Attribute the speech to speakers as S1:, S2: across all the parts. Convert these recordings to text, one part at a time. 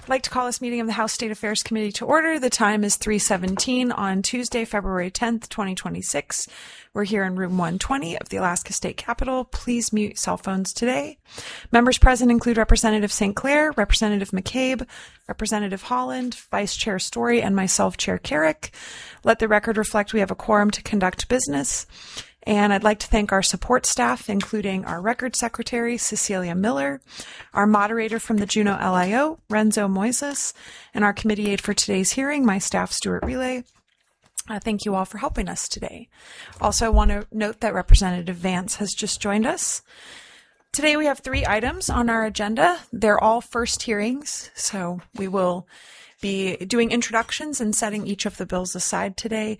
S1: I'd like to call this meeting of the House State Affairs Committee to order. The time is 3:17 on Tuesday, February 10th, 2026. We're here in room 120 of the Alaska State Capitol. Please mute cell phones today. Members present include Representative St. Clair, Representative McCabe, Representative Holland, Vice Chair Story, and myself, Chair Carrick. Let the record reflect we have a quorum to conduct business. And I'd like to thank our support staff, including our record secretary, Cecilia Miller, our moderator from the Juneau LIO, Renzo Moises, and our committee aide for today's hearing, my staff, Stuart Relay. Thank you all for helping us today. Also, I want to note that Representative Vance has just joined us. Today we have 3 items on our agenda. They're all first hearings, so we will be doing introductions and setting each of the bills aside today.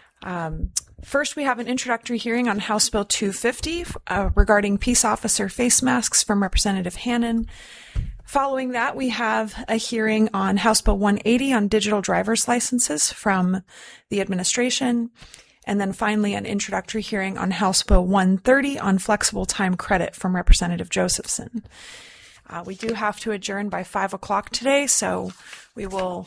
S1: First, we have an introductory hearing on House Bill 250 regarding peace officer face masks from Representative Hannan. Following that, we have a hearing on House Bill 180 on digital driver's licenses from the administration. And then finally, an introductory hearing on House Bill 130 on flexible time credit from Representative Josephson. We do have to adjourn by 5 o'clock today, so we will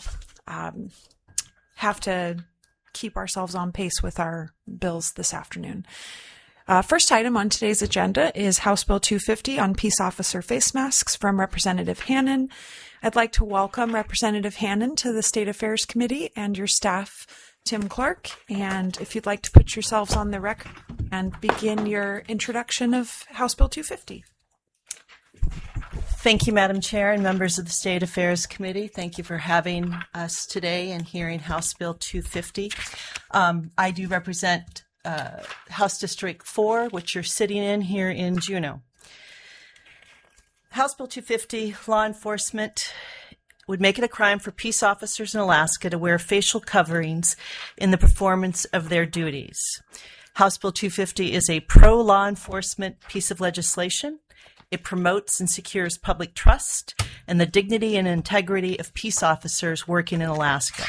S1: have to keep ourselves on pace with our bills this afternoon. First item on today's agenda is House Bill 250 on peace officer face masks from Representative Hannan. I'd like to welcome Representative Hannan to the State Affairs Committee and your staff, Tim Clark. And if you'd like to put yourselves on the record and begin your introduction of House Bill 250.
S2: Thank you, Madam Chair and members of the State Affairs Committee. Thank you for having us today and hearing House Bill 250. I do represent House District 4, which you're sitting in here in Juneau. House Bill 250, law enforcement would make it a crime for peace officers in Alaska to wear facial coverings in the performance of their duties. House Bill 250 is a pro-law enforcement piece of legislation. It promotes and secures public trust and the dignity and integrity of peace officers working in Alaska.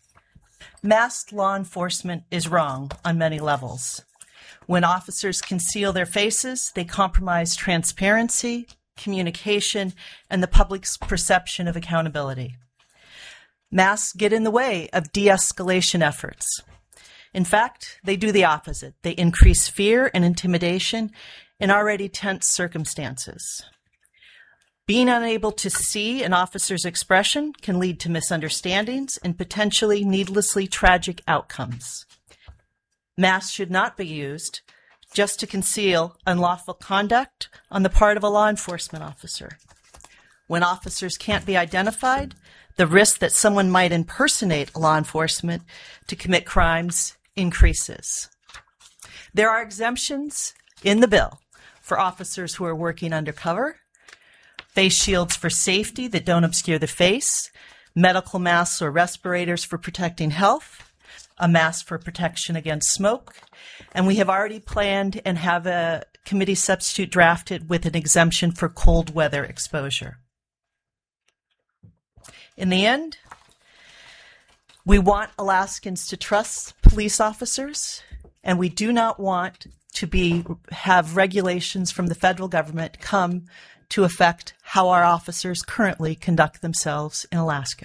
S2: Masked law enforcement is wrong on many levels. When officers conceal their faces, they compromise transparency, communication, and the public's perception of accountability. Masks get in the way of de-escalation efforts. In fact, they do the opposite. They increase fear and intimidation in already tense circumstances. Being unable to see an officer's expression can lead to misunderstandings and potentially needlessly tragic outcomes. Masks should not be used just to conceal unlawful conduct on the part of a law enforcement officer. When officers can't be identified, the risk that someone might impersonate law enforcement to commit crimes increases. There are exemptions in the bill for officers who are working undercover, face shields for safety that don't obscure the face, medical masks or respirators for protecting health, a mask for protection against smoke, and we have already planned and have a committee substitute drafted with an exemption for cold weather exposure. In the end, we want Alaskans to trust police officers, and we do not want to have regulations from the federal government come to affect how our officers currently conduct themselves in Alaska.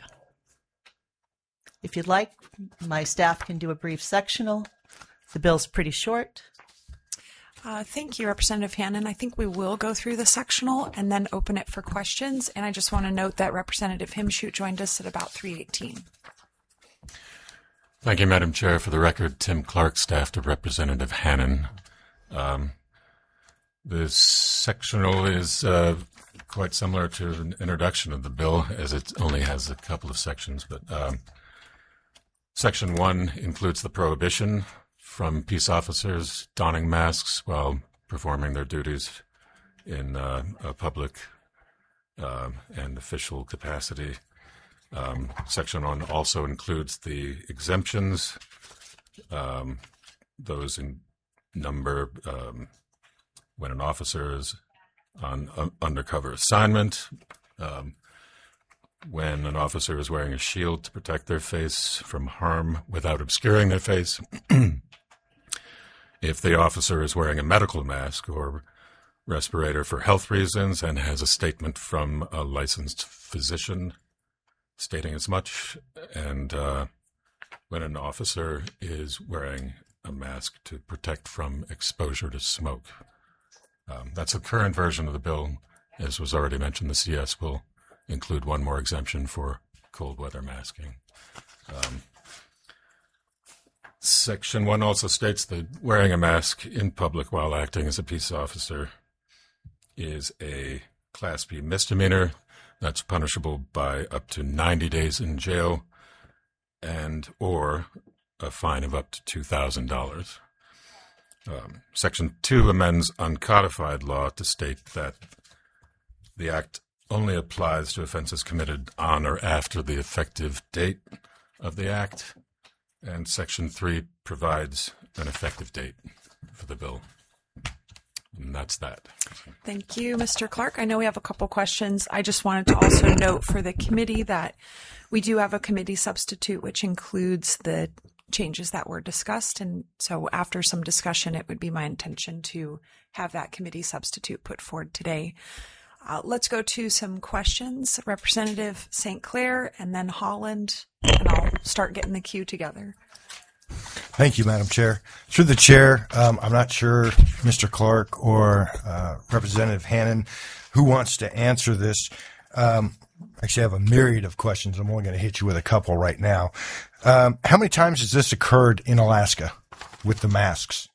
S2: If you'd like, my staff can do a brief sectional. The bill's pretty short.
S1: Thank you, Representative Hannan. I think we will go through the sectional and then open it for questions. And I just want to note that Representative Himshoot joined us at about 3:18.
S3: Thank you, Madam Chair. For the record, Tim Clark, staff to Representative Hannan. The sectional is quite similar to an introduction of the bill, as it only has a couple of sections. But Section 1 includes the prohibition from peace officers donning masks while performing their duties in a public and official capacity. Section 1 also includes the exemptions. Those in number when an officer is on undercover assignment, when an officer is wearing a shield to protect their face from harm without obscuring their face, if the officer is wearing a medical mask or respirator for health reasons and has a statement from a licensed physician stating as much. And when an officer is wearing a mask to protect from exposure to smoke. That's the current version of the bill. As was already mentioned, the CS will include one more exemption for cold weather masking. Section 1 also states that wearing a mask in public while acting as a peace officer is a Class B misdemeanor that's punishable by up to 90 days in jail and or a fine of up to $2,000. Section 2 amends uncodified law to state that the act only applies to offenses committed on or after the effective date of the act, and Section 3 provides an effective date for the bill. And that's that.
S1: Thank you, Mr. Clark. I know we have a couple questions. I just wanted to also note for the committee that we do have a committee substitute, which includes the changes that were discussed. And so after some discussion, it would be my intention to have that committee substitute put forward today. Let's go to some questions. Representative St. Clair and then Holland, and I'll start getting the queue together.
S4: Thank you, Madam Chair. Through the chair, I'm not sure Mr. Clark or Representative Hannon who wants to answer this. Actually, I have a myriad of questions. I'm only going to hit you with a couple right now. How many times has this occurred in Alaska with the masks?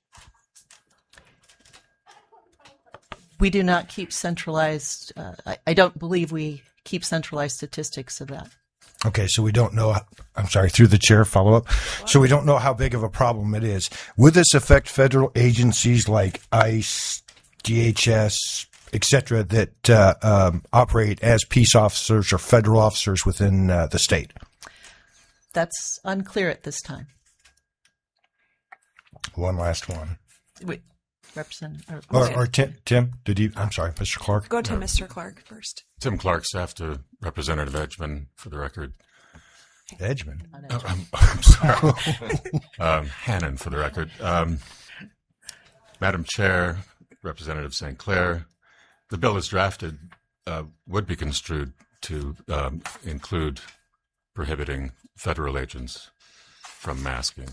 S2: We do not keep centralized. I don't believe we keep centralized statistics of that.
S4: Okay, so we don't know. I'm sorry, through the chair, follow up. So we don't know how big of a problem it is. Would this affect federal agencies like ICE, DHS, et cetera, that operate as peace officers or federal officers within the state?
S2: That's unclear at this time.
S4: One last one.
S2: Wait, Representative.
S4: Or Tim, did you? I'm sorry, Mr. Clark.
S1: Go to Mr. Clark first.
S3: Tim Clark's after Representative Edgman, for the record.
S4: Edgman.
S3: I'm sorry. Hannon, for the record. Madam Chair, Representative St. Clair, the bill as drafted would be construed to include prohibiting federal agents from masking.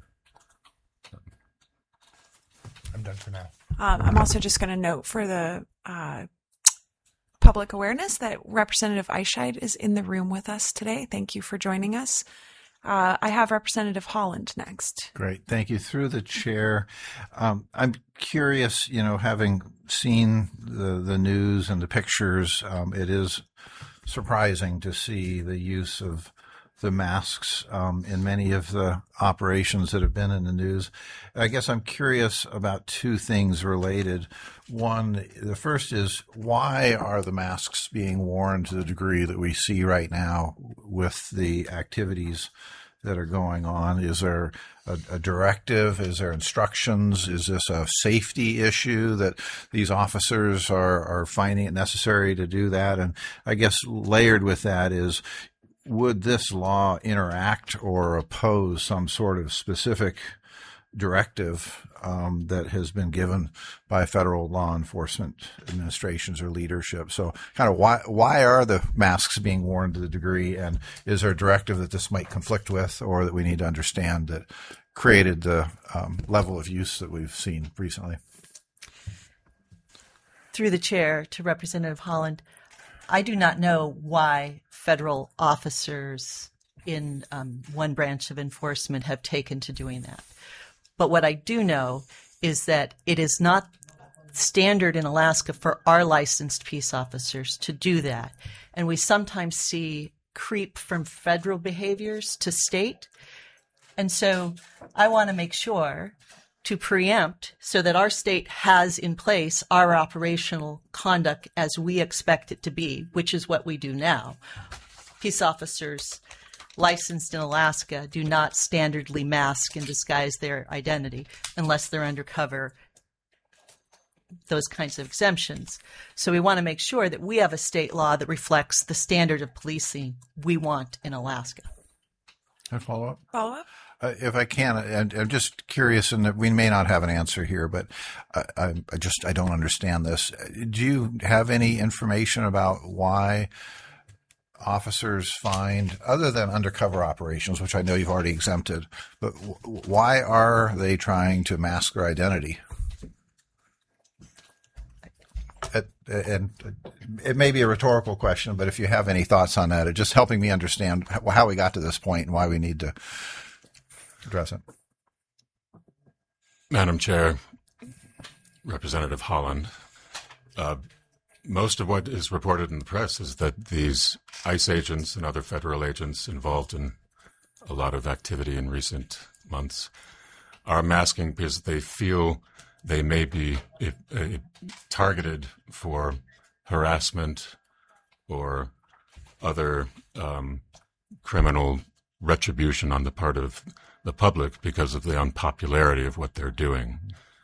S4: I'm done for now.
S1: I'm also just going to note for the public awareness that Representative Eichscheid is in the room with us today. Thank you for joining us. I have Representative Holland next.
S5: Great. Thank you. Through the chair, I'm curious, having seen the news and the pictures, it is surprising to see the use of the masks in many of the operations that have been in the news. I guess I'm curious about two things related. One, the first is, why are the masks being worn to the degree that we see right now with the activities that are going on? Is there a directive? Is there instructions? Is this a safety issue that these officers are finding it necessary to do that? And I guess layered with that is, would this law interact or oppose some sort of specific directive that has been given by federal law enforcement administrations or leadership? So kind of why are the masks being worn to the degree, and is there a directive that this might conflict with, or that we need to understand that created the level of use that we've seen recently?
S2: Through the chair to Representative Holland, I do not know why federal officers in one branch of enforcement have taken to doing that. But what I do know is that it is not standard in Alaska for our licensed peace officers to do that. And we sometimes see creep from federal behaviors to state. And so I want to make sure to preempt so that our state has in place our operational conduct as we expect it to be, which is what we do now. Peace officers licensed in Alaska do not standardly mask and disguise their identity unless they're undercover, those kinds of exemptions. So we want to make sure that we have a state law that reflects the standard of policing we want in Alaska.
S5: Can I follow up?
S1: Follow up?
S5: If I can, and I'm just curious, and we may not have an answer here, but I don't understand this. Do you have any information about why officers find, other than undercover operations, which I know you've already exempted, but why are they trying to mask their identity? And it may be a rhetorical question, but if you have any thoughts on that, it's just helping me understand how we got to this point and why we need to address it.
S3: Madam Chair, Representative Holland, most of what is reported in the press is that these ICE agents and other federal agents involved in a lot of activity in recent months are masking because they feel they may be targeted for harassment or other criminal retribution on the part of the public because of the unpopularity of what they're doing.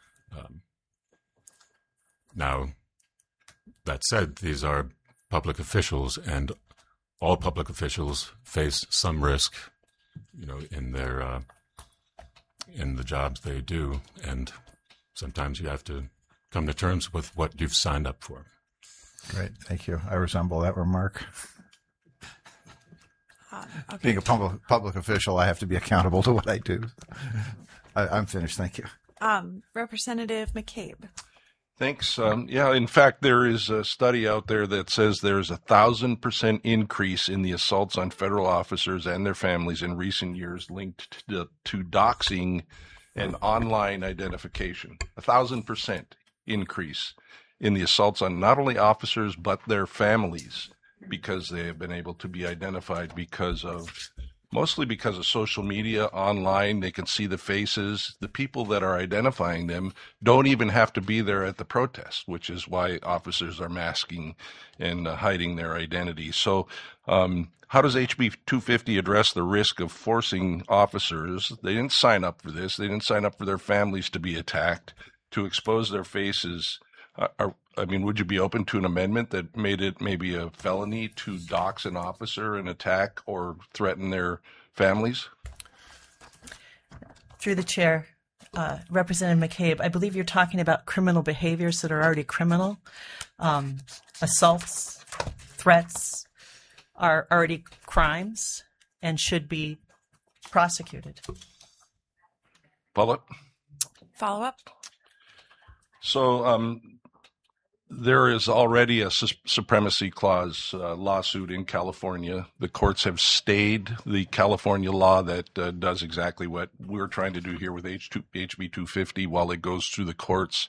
S3: Now, that said, these are public officials, and all public officials face some risk, in their in the jobs they do, and sometimes you have to come to terms with what you've signed up for.
S5: Great, thank you. I resemble that remark.
S1: Okay.
S5: Being a public official, I have to be accountable to what I do. I'm finished. Thank you.
S1: Representative McCabe.
S6: Thanks. In fact, there is a study out there that says there's 1,000% increase in the assaults on federal officers and their families in recent years linked to doxing and online identification. 1,000% increase in the assaults on not only officers but their families because they have been able to be identified mostly because of social media, online. They can see the faces. The people that are identifying them don't even have to be there at the protest, which is why officers are masking and hiding their identity. So how does HB 250 address the risk of forcing officers? They didn't sign up for this. They didn't sign up for their families to be attacked, to expose their faces. Would you be open to an amendment that made it maybe a felony to dox an officer and attack or threaten their families?
S2: Through the chair, Representative McCabe, I believe you're talking about criminal behaviors that are already criminal. Assaults, threats are already crimes and should be prosecuted.
S6: Follow
S1: up.
S6: So there is already a supremacy clause lawsuit in California. The courts have stayed the California law that does exactly what we're trying to do here with HB 250 while it goes through the courts.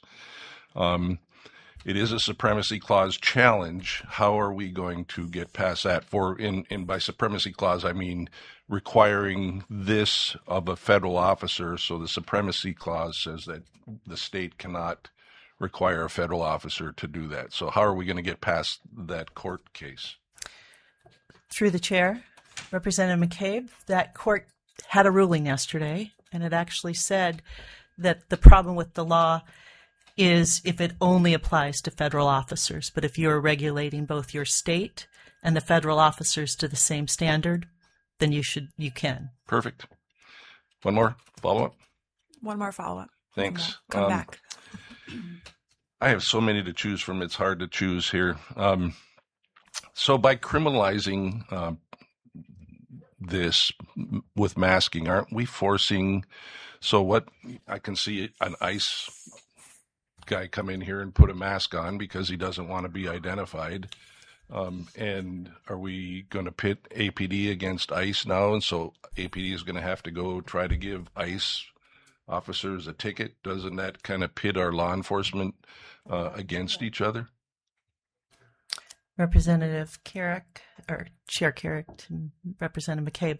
S6: It is a supremacy clause challenge. How are we going to get past that? By supremacy clause, I mean requiring this of a federal officer. So the supremacy clause says that the state cannot require a federal officer to do that. So how are we going to get past that court case?
S2: Through the chair, Representative McCabe, that court had a ruling yesterday, and it actually said that the problem with the law is if it only applies to federal officers. But if you're regulating both your state and the federal officers to the same standard, then you can.
S6: Perfect. One more follow-up?
S1: One more follow-up.
S6: Thanks.
S1: Come back.
S6: I have so many to choose from. It's hard to choose here. So by criminalizing this with masking, aren't we forcing? So what I can see an ICE guy come in here and put a mask on because he doesn't want to be identified. And are we going to pit APD against ICE now? And so APD is going to have to go try to give ICE officers a ticket. Doesn't that kind of pit our law enforcement against each other?
S2: Representative Carrick, or Chair Carrick, and Representative McCabe.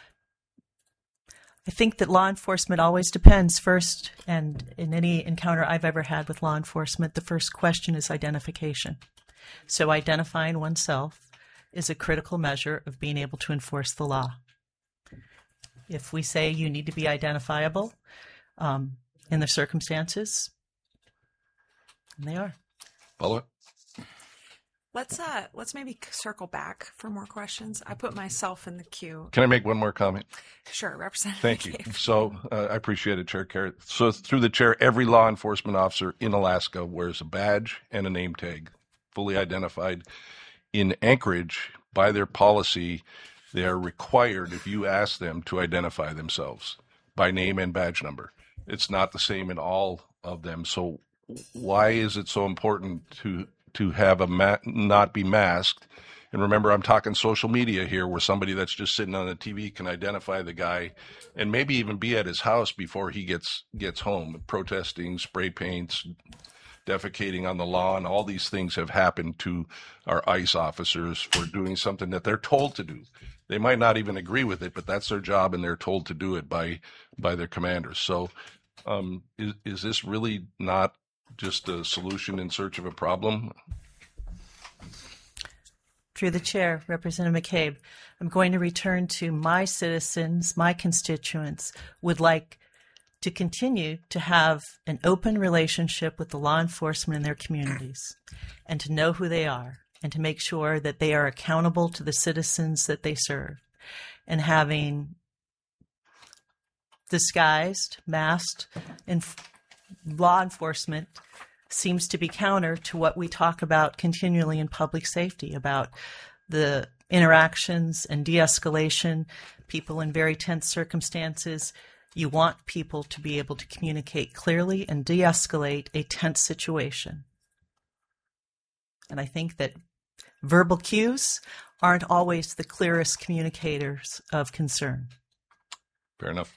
S2: I think that law enforcement always depends first, and in any encounter I've ever had with law enforcement, the first question is identification. So identifying oneself is a critical measure of being able to enforce the law. If we say you need to be identifiable in the circumstances, and they are.
S6: Follow it.
S1: Let's maybe circle back for more questions. I put myself in the queue.
S6: Can I make one more comment?
S1: Sure, Representative.
S6: Thank you.
S1: McCabe.
S6: So I appreciate it, Chair Carrot. So through the chair, every law enforcement officer in Alaska wears a badge and a name tag, fully identified. In Anchorage, by their policy, they are required, if you ask them, to identify themselves by name and badge number. It's not the same in all of them. So why is it so important to have not be masked? And remember, I'm talking social media here, where somebody that's just sitting on the TV can identify the guy and maybe even be at his house before he gets home, protesting, spray paints, defecating on the lawn. All these things have happened to our ICE officers for doing something that they're told to do. They might not even agree with it, but that's their job, and they're told to do it by their commanders. So is this really not just a solution in search of a problem?
S2: Through the chair, Representative McCabe, I'm going to return to my citizens, my constituents would like to continue to have an open relationship with the law enforcement in their communities and to know who they are and to make sure that they are accountable to the citizens that they serve. And having disguised, masked law enforcement seems to be counter to what we talk about continually in public safety, about the interactions and de-escalation, people in very tense circumstances. You want people to be able to communicate clearly and de-escalate a tense situation. And I think that verbal cues aren't always the clearest communicators of concern.
S6: Fair enough.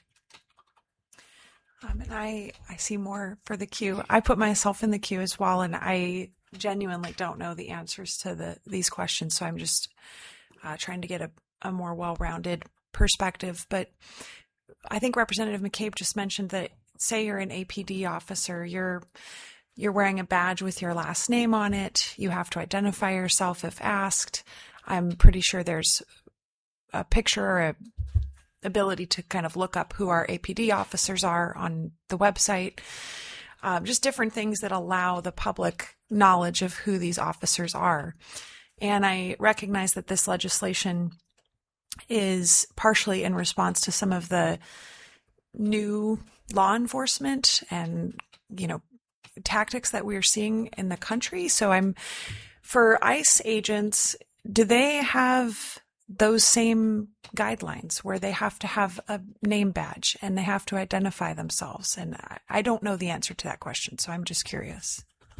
S1: And I see more for the queue. I put myself in the queue as well, and I genuinely don't know the answers to these questions, so I'm just trying to get a more well-rounded perspective. But I think Representative McCabe just mentioned that, say you're an APD officer, you're wearing a badge with your last name on it. You have to identify yourself if asked. I'm pretty sure there's a picture or a ability to kind of look up who our APD officers are on the website. Just different things that allow the public knowledge of who these officers are. And I recognize that this legislation is partially in response to some of the new law enforcement and, tactics that we're seeing in the country. So for ICE agents, do they have those same guidelines where they have to have a name badge and they have to identify themselves? And I don't know the answer to that question, so I'm just curious.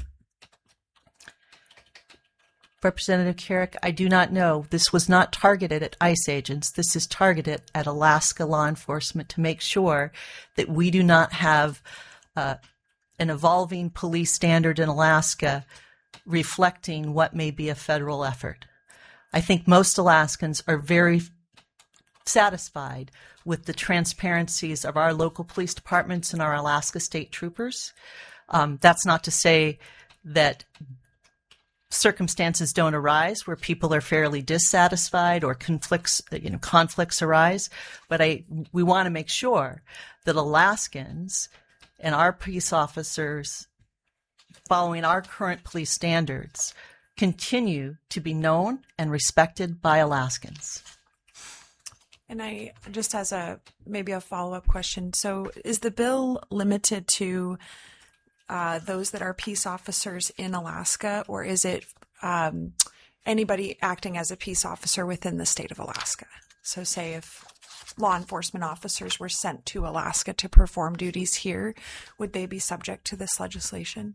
S2: Representative Carrick, I do not know. This was not targeted at ICE agents. This is targeted at Alaska law enforcement to make sure that we do not have an evolving police standard in Alaska reflecting what may be a federal effort. I think most Alaskans are very satisfied with the transparencies of our local police departments and our Alaska state troopers. That's not to say that circumstances don't arise where people are fairly dissatisfied or conflicts arise, but we want to make sure that Alaskans and our police officers, following our current police standards, continue to be known and respected by Alaskans.
S1: And I just as maybe a follow-up question. So is the bill limited to those that are peace officers in Alaska, or is it anybody acting as a peace officer within the state of Alaska? So say if law enforcement officers were sent to Alaska to perform duties here, would they be subject to this legislation?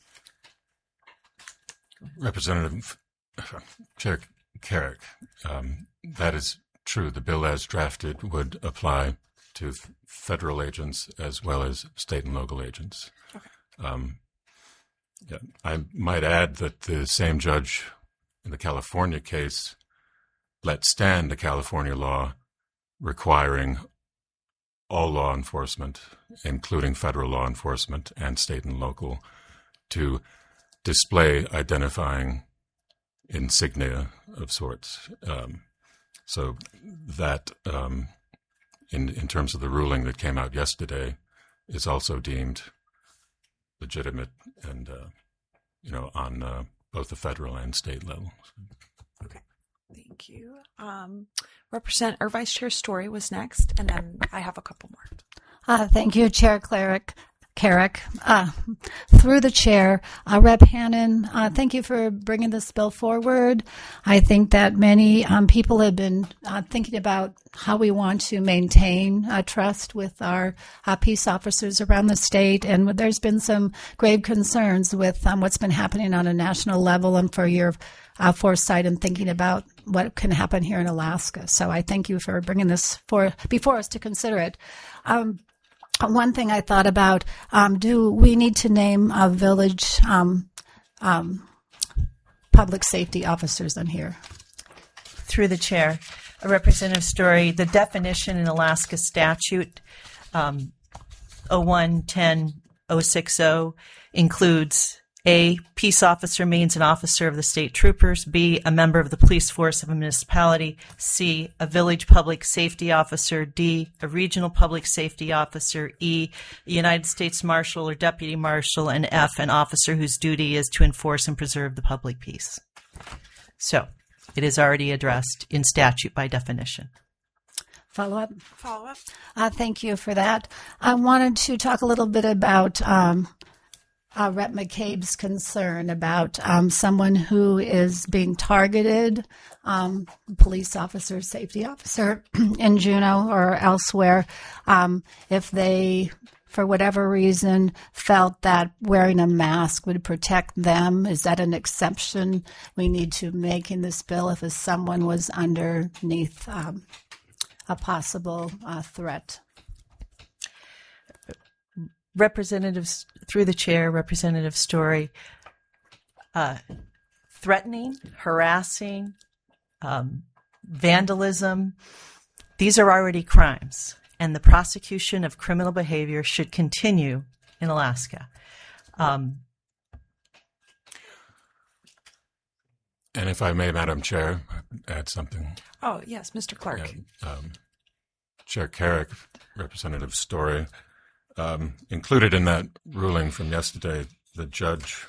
S3: Representative Chair Carrick, that is true. The bill as drafted would apply to federal agents as well as state and local agents. Okay. I might add that the same judge in the California case let stand a California law requiring all law enforcement, including federal law enforcement and state and local, to display identifying insignia of sorts. So that, in terms of the ruling that came out yesterday, is also deemed legitimate and, on both the federal and state level.
S1: Okay, thank you. Vice Chair Story was next, and then I have a couple more.
S7: Thank you, Chair Clarick. Carrick. Through the chair, Rep. Hannon, thank you for bringing this bill forward. I think that many people have been thinking about how we want to maintain trust with our peace officers around the state, and there's been some grave concerns with what's been happening on a national level, and for your foresight and thinking about what can happen here in Alaska. So I thank you for bringing this before us to consider it. One thing I thought about, do we need to name a village public safety officers on here?
S2: Through the chair, Representative Story, the definition in Alaska statute 01-10-060 includes A, peace officer means an officer of the state troopers. B, a member of the police force of a municipality. C, a village public safety officer. D, a regional public safety officer. E, a United States Marshal or deputy marshal. And F, an officer whose duty is to enforce and preserve the public peace. So it is already addressed in statute by definition.
S7: Follow up?
S1: Follow up.
S7: Thank you for that. I wanted to talk a little bit about Rep. McCabe's concern about someone who is being targeted, police officer, safety officer in Juneau or elsewhere, if they, for whatever reason, felt that wearing a mask would protect them. Is that an exception we need to make in this bill if someone was underneath a possible threat?
S2: Representatives, through the chair, Representative Story, threatening, harassing, vandalism, these are already crimes, and the prosecution of criminal behavior should continue in Alaska.
S3: And if I may, Madam Chair, add something.
S1: Oh, yes, Mr. Clark.
S3: Chair Carrick, Representative Story, included in that ruling from yesterday, the judge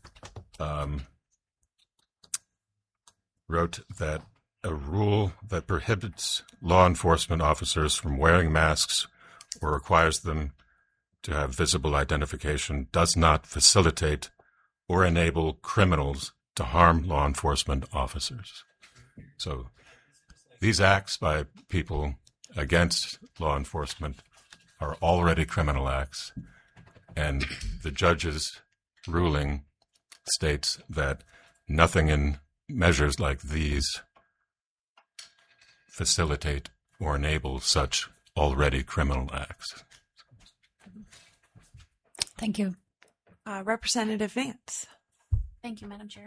S3: wrote that a rule that prohibits law enforcement officers from wearing masks or requires them to have visible identification does not facilitate or enable criminals to harm law enforcement officers. So these acts by people against law enforcement are already criminal acts, and the judge's ruling states that nothing in measures like these facilitate or enable such already criminal acts.
S7: Thank you.
S1: Representative Vance.
S8: Thank you, Madam Chair.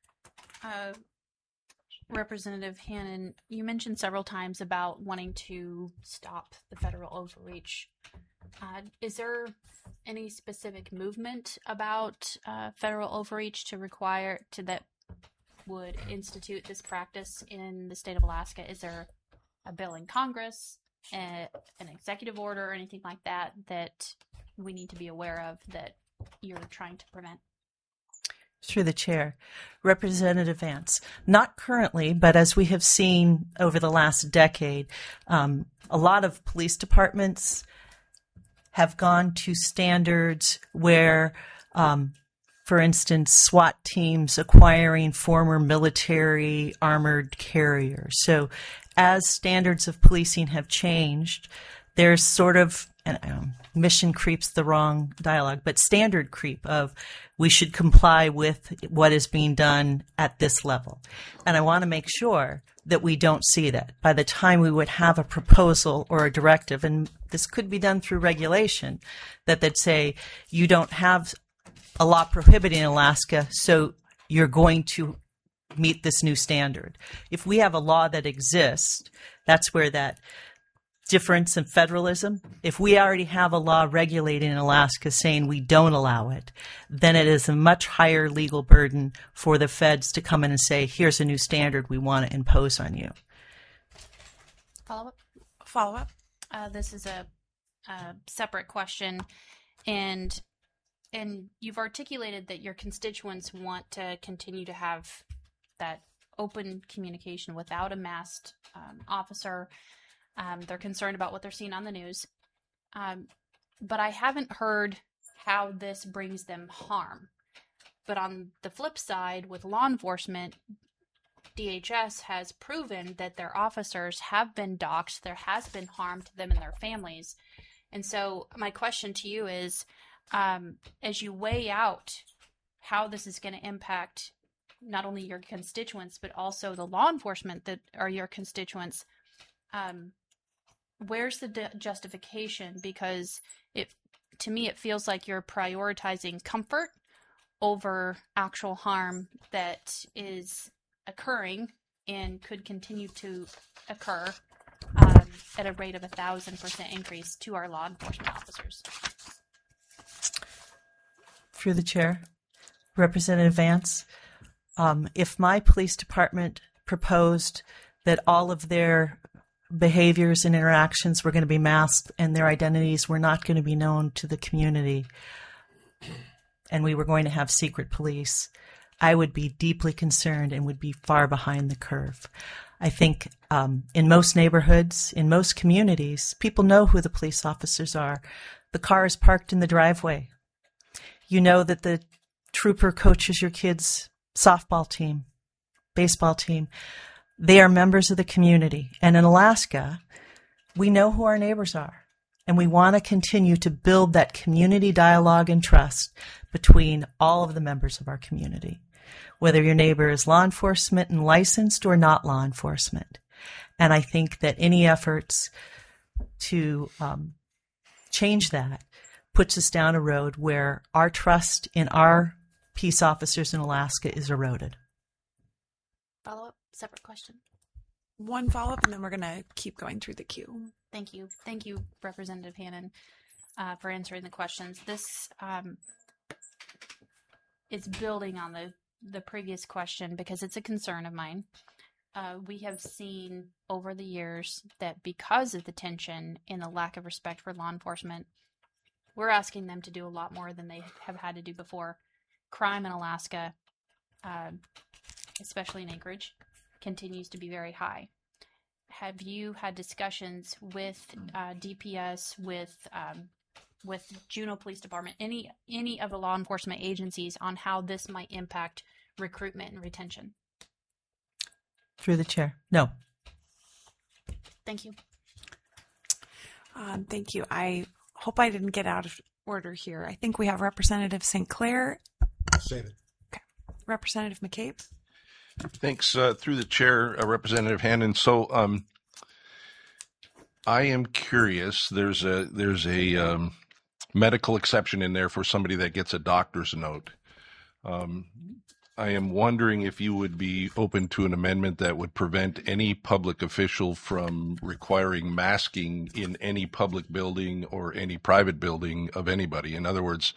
S8: Representative Hannon, you mentioned several times about wanting to stop the federal overreach. Is there any specific movement about federal overreach that would institute this practice in the state of Alaska? Is there a bill in Congress, an executive order, or anything like that that we need to be aware of that you're trying to prevent?
S2: Through the chair, Representative Vance, not currently, but as we have seen over the last decade, a lot of police departments have gone to standards where, for instance, SWAT teams acquiring former military armored carriers. So as standards of policing have changed, there's sort of, mission creep's the wrong dialogue, but standard creep of we should comply with what is being done at this level. And I want to make sure that we don't see that. By the time we would have a proposal or a directive, and this could be done through regulation, that say you don't have a law prohibiting Alaska, so you're going to meet this new standard. If we have a law that exists, that's where that difference in federalism. If we already have a law regulating in Alaska saying we don't allow it, then it is a much higher legal burden for the feds to come in and say, here's a new standard we want to impose on you.
S8: Follow up. This is a separate question, and you've articulated that your constituents want to continue to have that open communication without a masked officer. They're concerned about what they're seeing on the news. But I haven't heard how this brings them harm. But on the flip side, with law enforcement, DHS has proven that their officers have been doxxed. There has been harm to them and their families. And so my question to you is, as you weigh out how this is going to impact not only your constituents, but also the law enforcement that are your constituents, where's the justification? Because to me, it feels like you're prioritizing comfort over actual harm that is occurring and could continue to occur at a rate of 1,000% increase to our law enforcement officers.
S2: Through the chair, Representative Vance, if my police department proposed that all of their behaviors and interactions were going to be masked and their identities were not going to be known to the community, and we were going to have secret police, I would be deeply concerned and would be far behind the curve. I think in most neighborhoods, in most communities, people know who the police officers are. The car is parked in the driveway. You know that the trooper coaches your kids' softball team, baseball team. They are members of the community. And in Alaska, we know who our neighbors are. And we want to continue to build that community dialogue and trust between all of the members of our community, whether your neighbor is law enforcement and licensed or not law enforcement. And I think that any efforts to change that puts us down a road where our trust in our peace officers in Alaska is eroded.
S8: Follow-up, separate question.
S1: One follow-up, and then we're going to keep going through the queue.
S8: Thank you. Thank you, Representative Hannon, for answering the questions. This is building on the previous question because it's a concern of mine. We have seen over the years that because of the tension and the lack of respect for law enforcement, we're asking them to do a lot more than they have had to do before. Crime in Alaska, especially in Anchorage, continues to be very high. Have you had discussions with DPS, with Juneau Police Department, any of the law enforcement agencies on how this might impact recruitment and retention?
S2: Through the chair. No.
S8: Thank you.
S1: Thank you. I hope I didn't get out of order here. I think we have Representative St. Clair.
S4: Save it.
S1: Okay. Representative McCabe.
S6: Thanks. Through the chair, Representative Hannon. So I am curious. There's a medical exception in there for somebody that gets a doctor's note. I am wondering if you would be open to an amendment that would prevent any public official from requiring masking in any public building or any private building of anybody. In other words,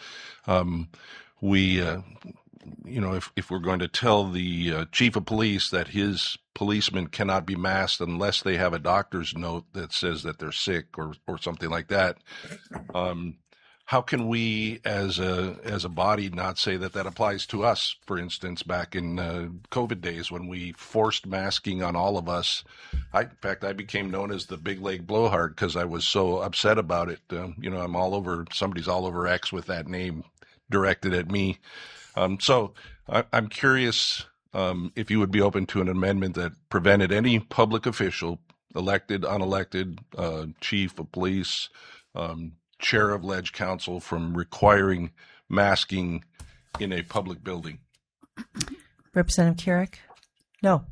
S6: if we're going to tell the chief of police that his policemen cannot be masked unless they have a doctor's note that says that they're sick or something like that, how can we as a body not say that applies to us? For instance, back in COVID days when we forced masking on all of us, in fact, I became known as the big leg blowhard because I was so upset about it. I'm all over, somebody's all over X with that name directed at me. So I'm curious if you would be open to an amendment that prevented any public official, elected, unelected, chief of police, chair of Ledge Council, from requiring masking in a public building.
S2: Representative Carrick? No.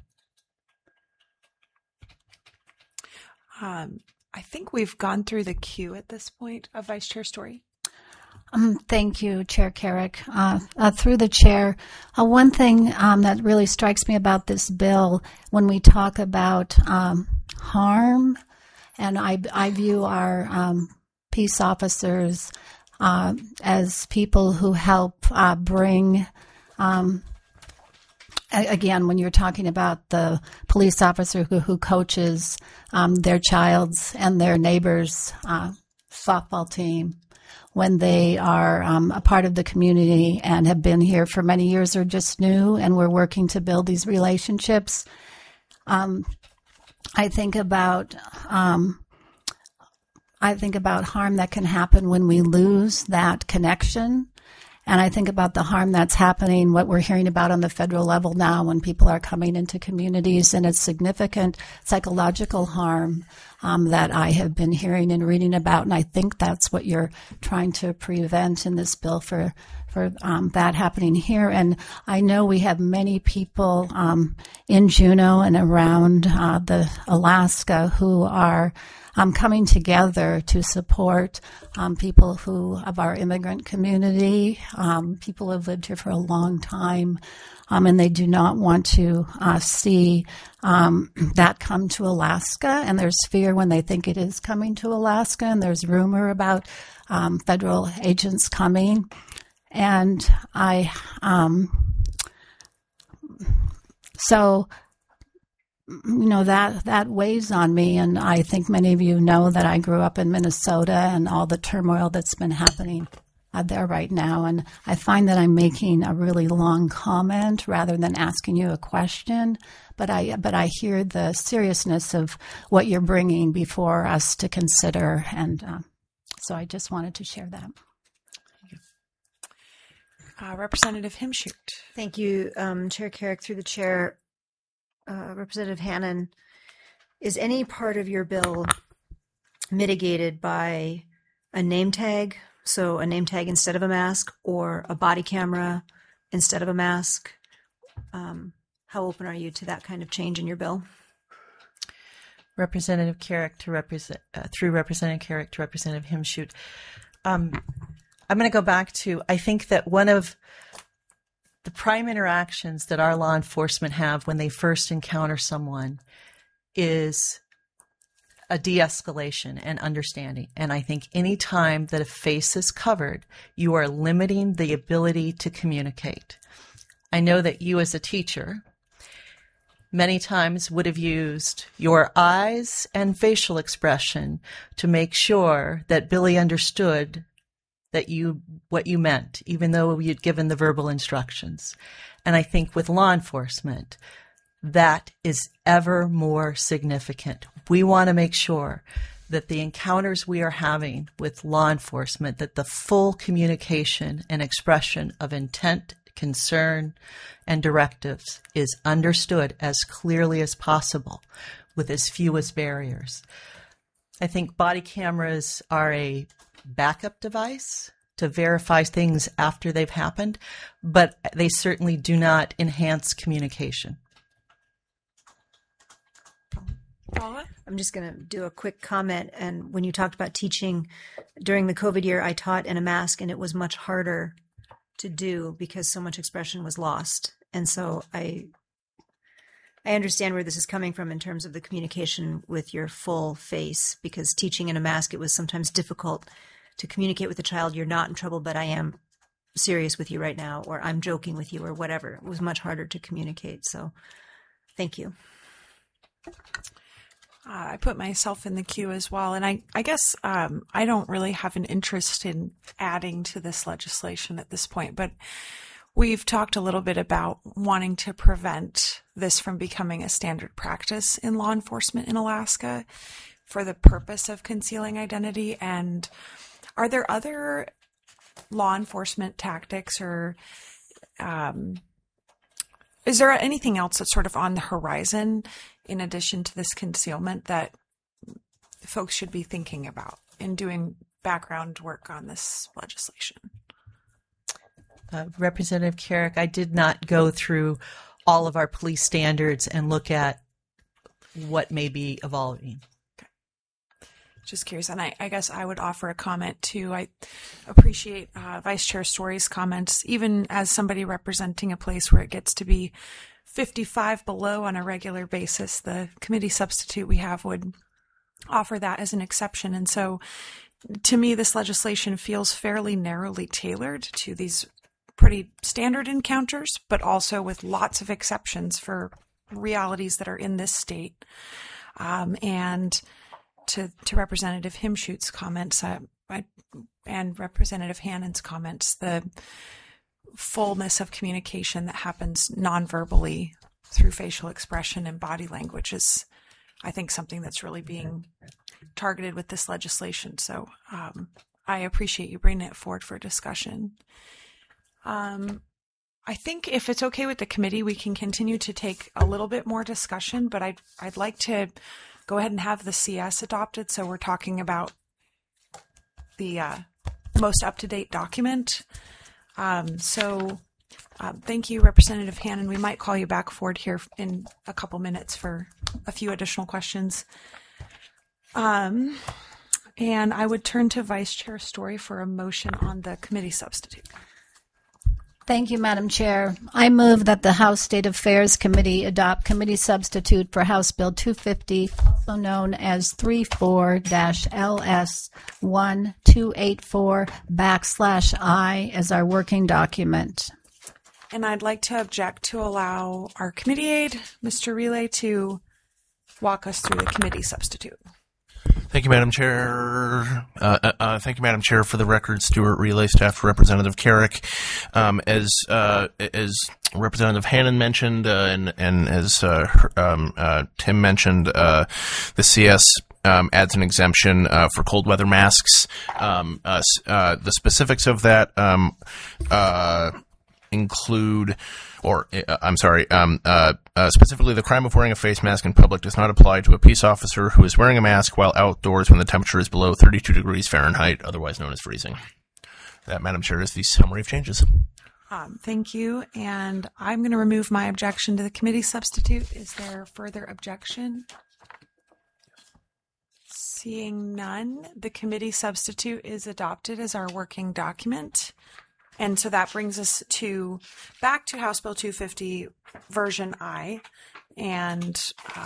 S1: I think we've gone through the queue at this point of Vice Chair Story.
S7: Thank you, Chair Carrick. Through the chair, one thing that really strikes me about this bill when we talk about harm, and I view our peace officers as people who help bring, again, when you're talking about the police officer who coaches their child's and their neighbor's softball team, when they are a part of the community and have been here for many years or just new, and we're working to build these relationships. I think about I think about harm that can happen when we lose that connection. And I think about the harm that's happening, what we're hearing about on the federal level now when people are coming into communities, and it's significant psychological harm that I have been hearing and reading about. And I think that's what you're trying to prevent in this bill for that happening here. And I know we have many people in Juneau and around the Alaska who are coming together to support people of our immigrant community, people who have lived here for a long time, and they do not want to see that come to Alaska. And there's fear when they think it is coming to Alaska, and there's rumor about federal agents coming. And so that weighs on me, and I think many of you know that I grew up in Minnesota and all the turmoil that's been happening there right now. And I find that I'm making a really long comment rather than asking you a question, but I hear the seriousness of what you're bringing before us to consider, and so I just wanted to share that.
S1: Representative Himschoot.
S9: Thank you, Chair Carrick. Through the chair, Representative Hannan, is any part of your bill mitigated by a name tag, so a name tag instead of a mask, or a body camera instead of a mask? How open are you to that kind of change in your bill?
S2: Representative Carrick to through Representative Carrick to Representative Himschoot. I'm going to go back to, I think that one of the prime interactions that our law enforcement have when they first encounter someone is a de-escalation and understanding. And I think any time that a face is covered, you are limiting the ability to communicate. I know that you as a teacher many times would have used your eyes and facial expression to make sure that Billy understood what you meant, even though you'd given the verbal instructions. And I think with law enforcement, that is ever more significant. We want to make sure that the encounters we are having with law enforcement, that the full communication and expression of intent, concern, and directives is understood as clearly as possible with as few as barriers. I think body cameras are a backup device to verify things after they've happened, but they certainly do not enhance communication.
S1: Paula?
S9: I'm just going to do a quick comment. And when you talked about teaching during the COVID year, I taught in a mask, and it was much harder to do because so much expression was lost. And so I understand where this is coming from in terms of the communication with your full face, because teaching in a mask, it was sometimes difficult to communicate with the child, you're not in trouble, but I am serious with you right now, or I'm joking with you, or whatever. It was much harder to communicate. So thank you.
S1: I put myself in the queue as well. And I guess I don't really have an interest in adding to this legislation at this point, but we've talked a little bit about wanting to prevent this from becoming a standard practice in law enforcement in Alaska for the purpose of concealing identity. And are there other law enforcement tactics, or is there anything else that's sort of on the horizon in addition to this concealment that folks should be thinking about in doing background work on this legislation?
S2: Representative Carrick, I did not go through all of our police standards and look at what may be evolving.
S1: Just curious, and I guess I would offer a comment too. I appreciate Vice Chair Story's comments, even as somebody representing a place where it gets to be 55 below on a regular basis. The committee substitute we have would offer that as an exception. And so to me, this legislation feels fairly narrowly tailored to these pretty standard encounters, but also with lots of exceptions for realities that are in this state. And to Representative Himschoot's comments and Representative Hannan's comments, the fullness of communication that happens non-verbally through facial expression and body language is, I think, something that's really being targeted with this legislation. So I appreciate you bringing it forward for discussion. I think if it's okay with the committee, we can continue to take a little bit more discussion, but I'd like to go ahead and have the CS adopted. So we're talking about the most up-to-date document. Thank you, Representative Hannan. We might call you back forward here in a couple minutes for a few additional questions. And I would turn to Vice Chair Story for a motion on the committee substitute.
S7: Thank you, Madam Chair. I move that the House State Affairs Committee adopt committee substitute for House Bill 250, also known as 34-LS1284/I as our working document.
S1: And I'd like to object to allow our committee aide, Mr. Relay, to walk us through the committee substitute.
S10: Thank you, Madam Chair. Thank you, Madam Chair. For the record, Stuart Relay, staff to Representative Carrick. As Representative Hannan mentioned, and as Tim mentioned, the CS adds an exemption for cold weather masks. The specifics of that include, specifically the crime of wearing a face mask in public does not apply to a peace officer who is wearing a mask while outdoors when the temperature is below 32 degrees Fahrenheit, otherwise known as freezing. That, Madam Chair, is the summary of changes.
S1: Thank you. And I'm going to remove my objection to the committee substitute. Is there further objection? Seeing none, the committee substitute is adopted as our working document. And so that brings us back to House Bill 250 version I. And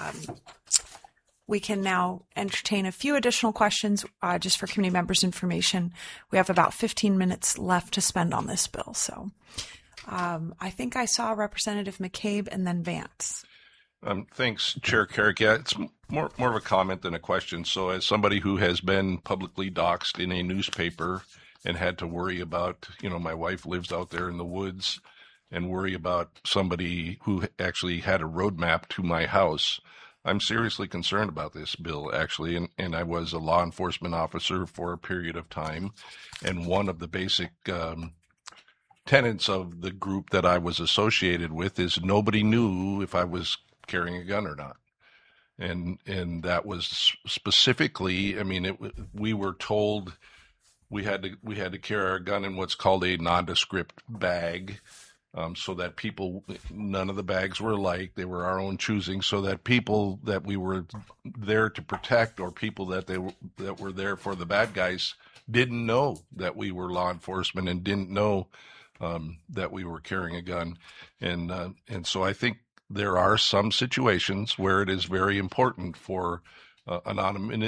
S1: we can now entertain a few additional questions just for committee members' information. We have about 15 minutes left to spend on this bill. So I think I saw Representative McCabe and then Vance.
S6: Thanks, Chair Carrick. Yeah, it's more of a comment than a question. So as somebody who has been publicly doxxed in a newspaper and had to worry about, my wife lives out there in the woods, and worry about somebody who actually had a roadmap to my house, I'm seriously concerned about this bill, actually. And I was a law enforcement officer for a period of time. And one of the basic tenets of the group that I was associated with is nobody knew if I was carrying a gun or not. And that was specifically, we were told we had to carry our gun in what's called a nondescript bag, so that none of the bags were alike. They were our own choosing, so that people that we were there to protect, or people that were there for the bad guys, didn't know that we were law enforcement and didn't know that we were carrying a gun. And so I think there are some situations where it is very important for anonymity.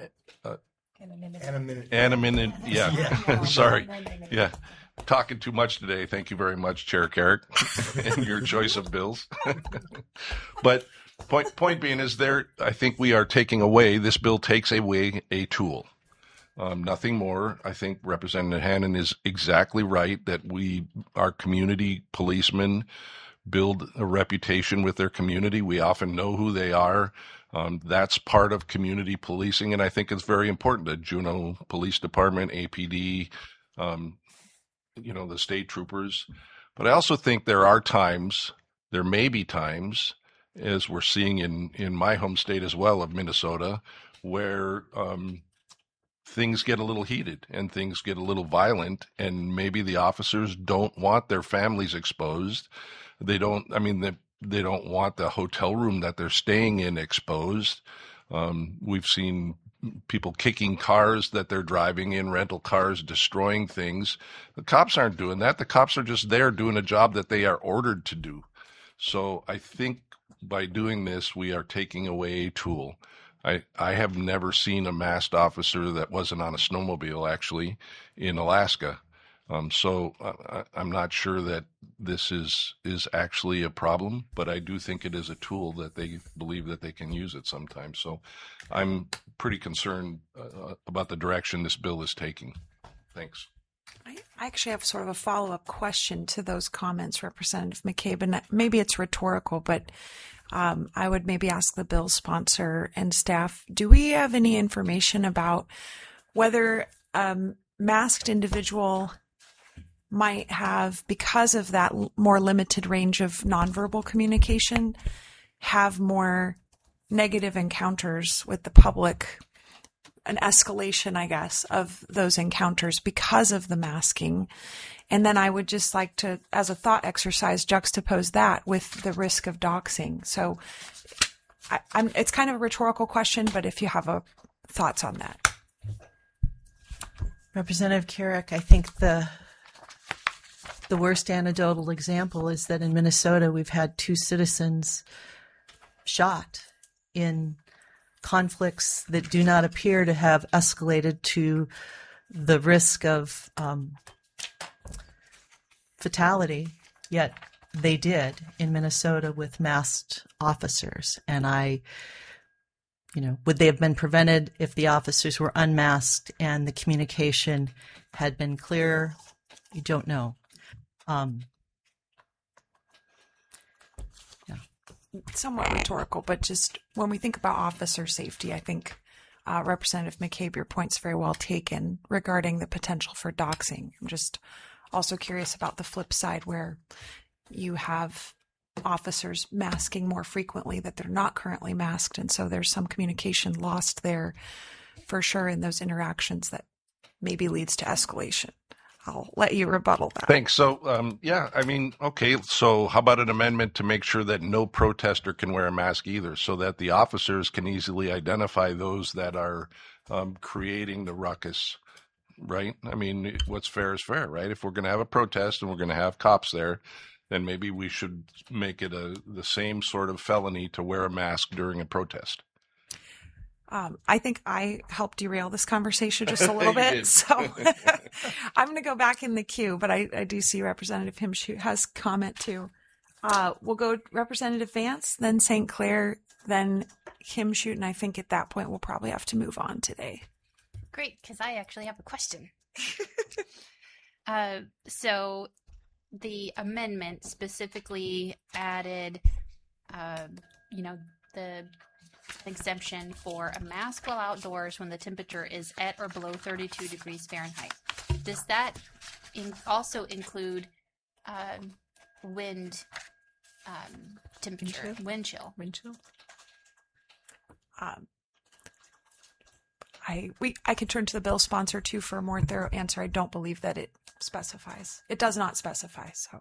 S6: Yeah. Sorry. Yeah. Talking too much today. Thank you very much, Chair Carrick, and your choice of bills. But point being is I think we are this bill takes away a tool. Nothing more. I think Representative Hannan is exactly right that our community policemen build a reputation with their community. We often know who they are. That's part of community policing, and I think it's very important that Juneau Police Department, APD, the state troopers. But I also think there may be times, as we're seeing in my home state as well of Minnesota, where things get a little heated and things get a little violent, and maybe the officers don't want their families exposed. They don't want the hotel room that they're staying in exposed. We've seen people kicking cars that they're driving in, rental cars, destroying things. The cops aren't doing that. The cops are just there doing a job that they are ordered to do. So I think by doing this, we are taking away a tool. I have never seen a masked officer that wasn't on a snowmobile, actually, in Alaska. So I'm not sure that this is actually a problem, but I do think it is a tool that they believe that they can use it sometimes. So I'm pretty concerned about the direction this bill is taking. Thanks.
S1: I actually have sort of a follow-up question to those comments, Representative McCabe, and maybe it's rhetorical, but I would maybe ask the bill sponsor and staff, do we have any information about whether a masked individual might have, because of that more limited range of nonverbal communication, have more negative encounters with the public, an escalation, I guess, of those encounters because of the masking? And then I would just like to, as a thought exercise, juxtapose that with the risk of doxing. So it's kind of a rhetorical question, but if you have thoughts on that.
S2: Representative Carrick, I think the worst anecdotal example is that in Minnesota we've had 2 citizens shot in conflicts that do not appear to have escalated to the risk of fatality, yet they did in Minnesota with masked officers. And would they have been prevented if the officers were unmasked and the communication had been clear? You don't know.
S1: Somewhat rhetorical, but just when we think about officer safety, I think Representative McCabe, your point's very well taken regarding the potential for doxing. I'm just also curious about the flip side where you have officers masking more frequently, that they're not currently masked, and so there's some communication lost there for sure in those interactions that maybe leads to escalation. I'll let you rebuttal that.
S6: Thanks. So, okay. So how about an amendment to make sure that no protester can wear a mask either, so that the officers can easily identify those that are creating the ruckus, right? I mean, what's fair is fair, right? If we're going to have a protest and we're going to have cops there, then maybe we should make it the same sort of felony to wear a mask during a protest.
S1: I think I helped derail this conversation just a little bit, so I'm going to go back in the queue, but I do see Representative Himschoot has comment too. We'll go Representative Vance, then St. Clair, then Himschoot, and I think at that point we'll probably have to move on today.
S8: Great, because I actually have a question. So the amendment specifically added, the exemption for a mask while outdoors when the temperature is at or below 32 degrees Fahrenheit. Does that also include wind temperature, wind chill?
S1: Wind chill. I can turn to the bill sponsor too for a more thorough answer. I don't believe that it specifies. It does not specify. So,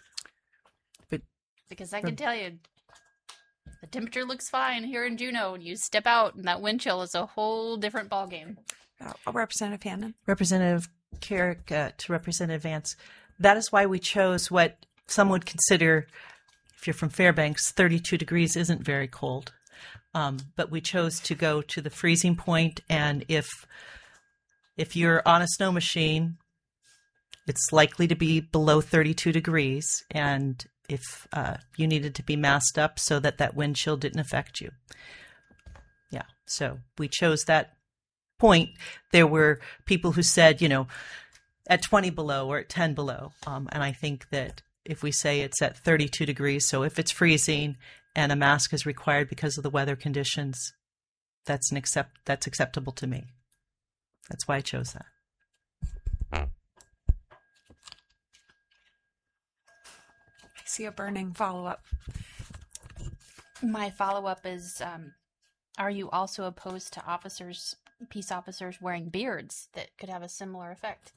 S8: because I can tell you, the temperature looks fine here in Juneau, and you step out, and that wind chill is a whole different ballgame.
S1: Representative Hannon.
S2: Representative Carrick to Representative Vance. That is why we chose what some would consider, if you're from Fairbanks, 32 degrees isn't very cold. But we chose to go to the freezing point, and if you're on a snow machine, it's likely to be below 32 degrees, and if you needed to be masked up so that wind chill didn't affect you. Yeah, so we chose that point. There were people who said, at 20 below or at 10 below, and I think that if we say it's at 32 degrees, so if it's freezing and a mask is required because of the weather conditions, that's acceptable to me. That's why I chose that.
S1: I see a burning follow-up.
S8: My follow-up is, are you also opposed to peace officers wearing beards that could have a similar effect?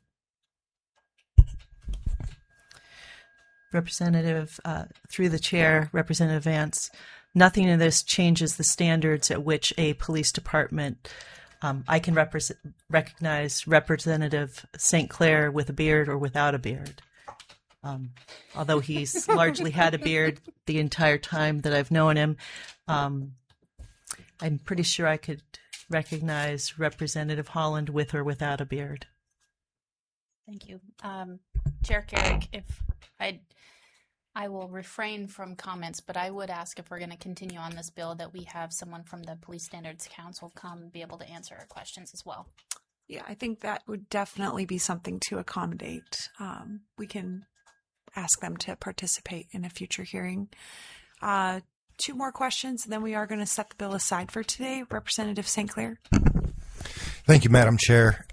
S2: Representative, through the chair, Representative Vance, nothing in this changes the standards at which a police department, I can recognize Representative St. Clair with a beard or without a beard. Although he's largely had a beard the entire time that I've known him, I'm pretty sure I could recognize Representative Holland with or without a beard.
S8: Thank you. Chair Carrick, if I will refrain from comments, but I would ask, if we're going to continue on this bill, that we have someone from the Police Standards Council come and be able to answer our questions as well.
S1: Yeah, I think that would definitely be something to accommodate. We can ask them to participate in a future hearing. two more questions, and then we are going to set the bill aside for today. Representative St. Clair.
S4: Thank you, Madam Chair.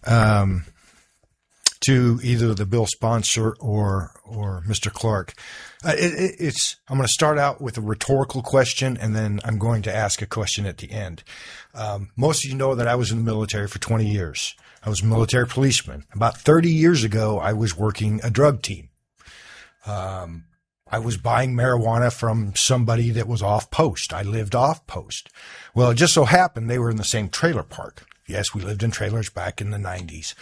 S4: To either the bill sponsor or Mr. Clark, I'm going to start out with a rhetorical question, and then I'm going to ask a question at the end. Most of you know that I was in the military for 20 years. I was a military policeman. About 30 years ago, I was working a drug team. I was buying marijuana from somebody that was off post. I lived off post. Well, it just so happened they were in the same trailer park. Yes, we lived in trailers back in the 90s.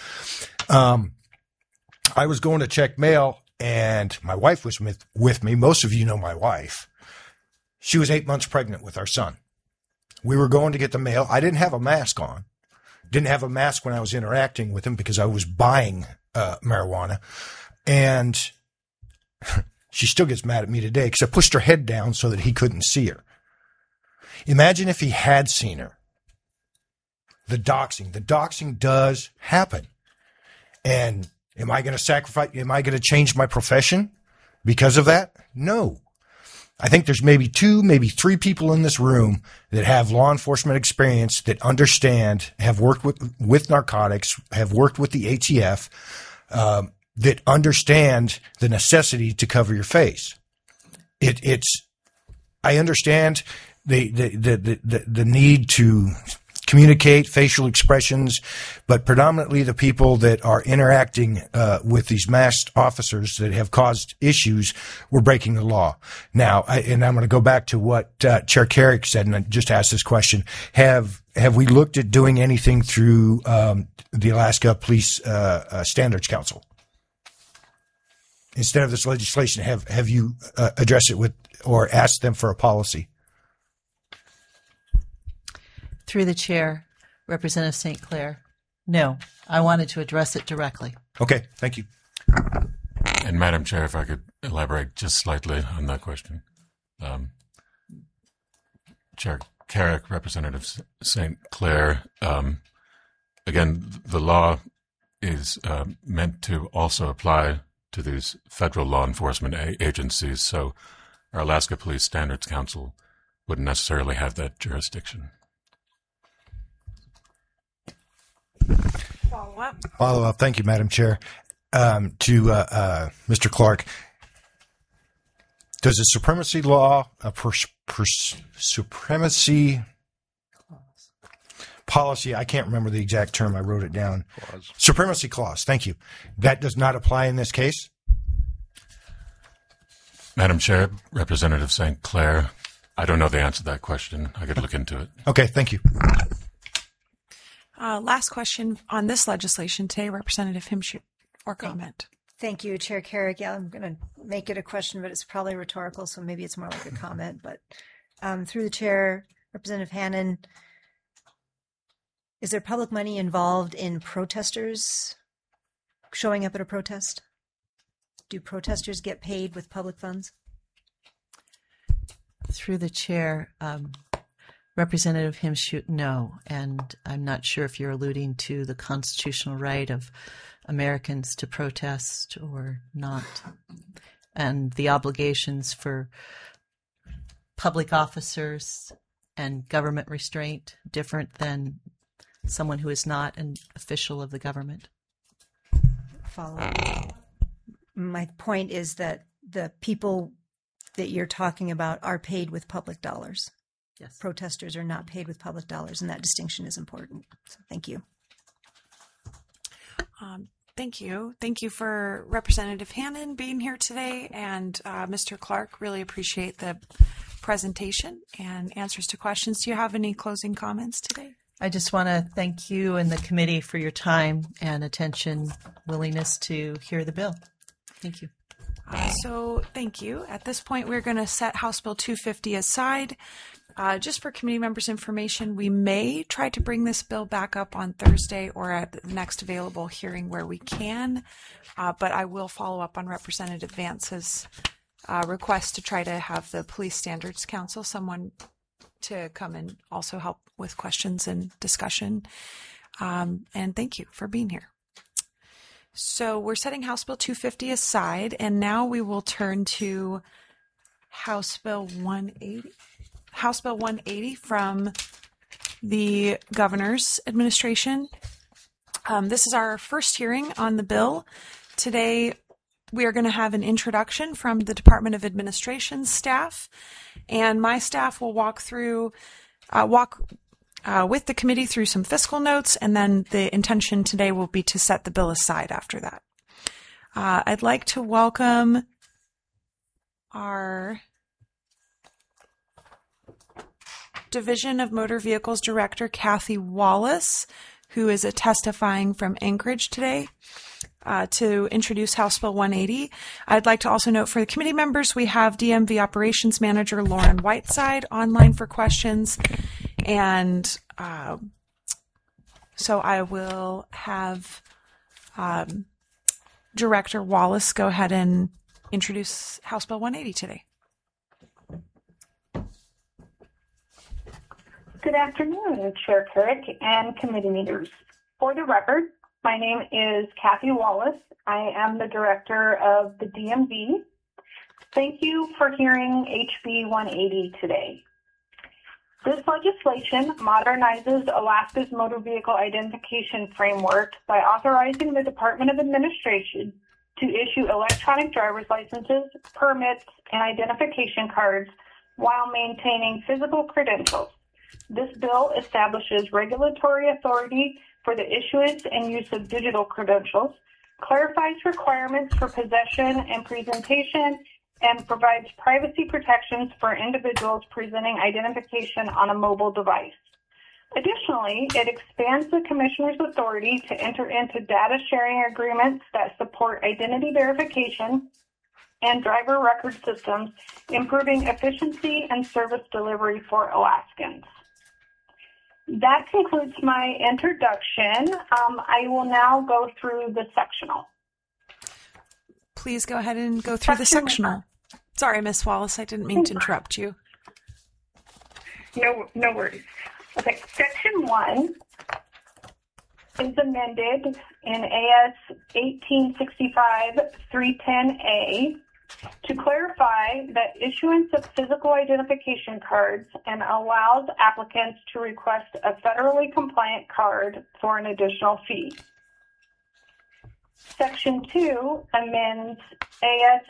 S4: I was going to check mail, and my wife was with me. Most of you know my wife. She was 8 months pregnant with our son. We were going to get the mail. I didn't have a mask on. Didn't have a mask when I was interacting with him because I was buying marijuana. And she still gets mad at me today because I pushed her head down so that he couldn't see her. Imagine if he had seen her. The doxing does happen. And am I going to sacrifice? Am I going to change my profession because of that? No. I think there's maybe 2, maybe 3 people in this room that have law enforcement experience that understand, have worked with narcotics, have worked with the ATF, that understand the necessity to cover your face. I understand the need to communicate facial expressions, but predominantly the people that are interacting with these masked officers that have caused issues were breaking the law. Now, and I'm going to go back to what Chair Carrick said, and I just asked this question: Have we looked at doing anything through the Alaska Police Standards Council? Instead of this legislation, have you addressed it with or asked them for a policy?
S2: Through the chair, Representative St. Clair. No, I wanted to address it directly.
S4: Okay, thank you.
S3: And Madam Chair, if I could elaborate just slightly on that question. Chair Carrick, Representative St. Clair, again, the law is meant to also apply to these federal law enforcement agencies, so our Alaska Police Standards Council wouldn't necessarily have that jurisdiction.
S1: Follow
S4: up. Thank you, Madam Chair. To Mr. Clark, does the supremacy law, supremacy policy, I can't remember the exact term, I wrote it down.
S6: Clause.
S4: Supremacy clause, thank you. That does not apply in this case?
S3: Madam Chair, Representative St. Clair, I don't know the answer to that question. I could look into it.
S4: Okay, thank you.
S1: Last question on this legislation today, Representative Himschoot, or comment.
S9: Thank you, Chair Carrick. Yeah, I'm going to make it a question, but it's probably rhetorical, so maybe it's more like a comment. But through the chair, Representative Hannan, is there public money involved in protesters showing up at a protest? Do protesters get paid with public funds?
S2: Through the chair, Representative Himschoot, no. And I'm not sure if you're alluding to the constitutional right of Americans to protest or not, and the obligations for public officers and government restraint different than someone who is not an official of the government.
S9: Follow up. My point is that the people that you're talking about are paid with public dollars.
S2: Yes.
S9: Protesters are not paid with public dollars, and that distinction is important. So thank you.
S1: Thank you. Thank you for Representative Hannan being here today, and Mr. Clark. Really appreciate the presentation and answers to questions. Do you have any closing comments today?
S2: I just want to thank you and the committee for your time and attention, willingness to hear the bill. Thank you.
S1: So thank you. At this point, we're going to set House Bill 250 aside. Just for committee members' information, we may try to bring this bill back up on Thursday or at the next available hearing where we can, but I will follow up on Representative Vance's request to try to have the Police Standards Council, someone to come and also help with questions and discussion. And thank you for being here. So we're setting House Bill 250 aside, and now we will turn to House Bill 180. House Bill 180 from the Governor's Administration. This is our first hearing on the bill. Today, we are going to have an introduction from the Department of Administration staff, and my staff will walk with the committee through some fiscal notes, and then the intention today will be to set the bill aside after that. I'd like to welcome our Division of Motor Vehicles Director, Kathy Wallace, who is testifying from Anchorage today, to introduce House Bill 180. I'd like to also note for the committee members, we have DMV Operations Manager Lauren Whiteside online for questions. And so I will have Director Wallace go ahead and introduce House Bill 180 today.
S11: Good afternoon, Chair Carrick and committee members. For the record, my name is Kathy Wallace. I am the Director of the DMV. Thank you for hearing HB 180 today. This legislation modernizes Alaska's motor vehicle identification framework by authorizing the Department of Administration to issue electronic driver's licenses, permits, and identification cards while maintaining physical credentials. This bill establishes regulatory authority for the issuance and use of digital credentials, clarifies requirements for possession and presentation, and provides privacy protections for individuals presenting identification on a mobile device. Additionally, it expands the Commissioner's authority to enter into data sharing agreements that support identity verification and driver record systems, improving efficiency and service delivery for Alaskans. That concludes my introduction. I will now go through the sectional.
S1: Please go ahead and go through the sectional. Sorry, Ms. Wallace, I didn't mean to interrupt you.
S11: No worries. Okay, Section 1 is amended in AS 1865-310A to clarify that issuance of physical identification cards and allows applicants to request a federally compliant card for an additional fee. Section 2 amends AS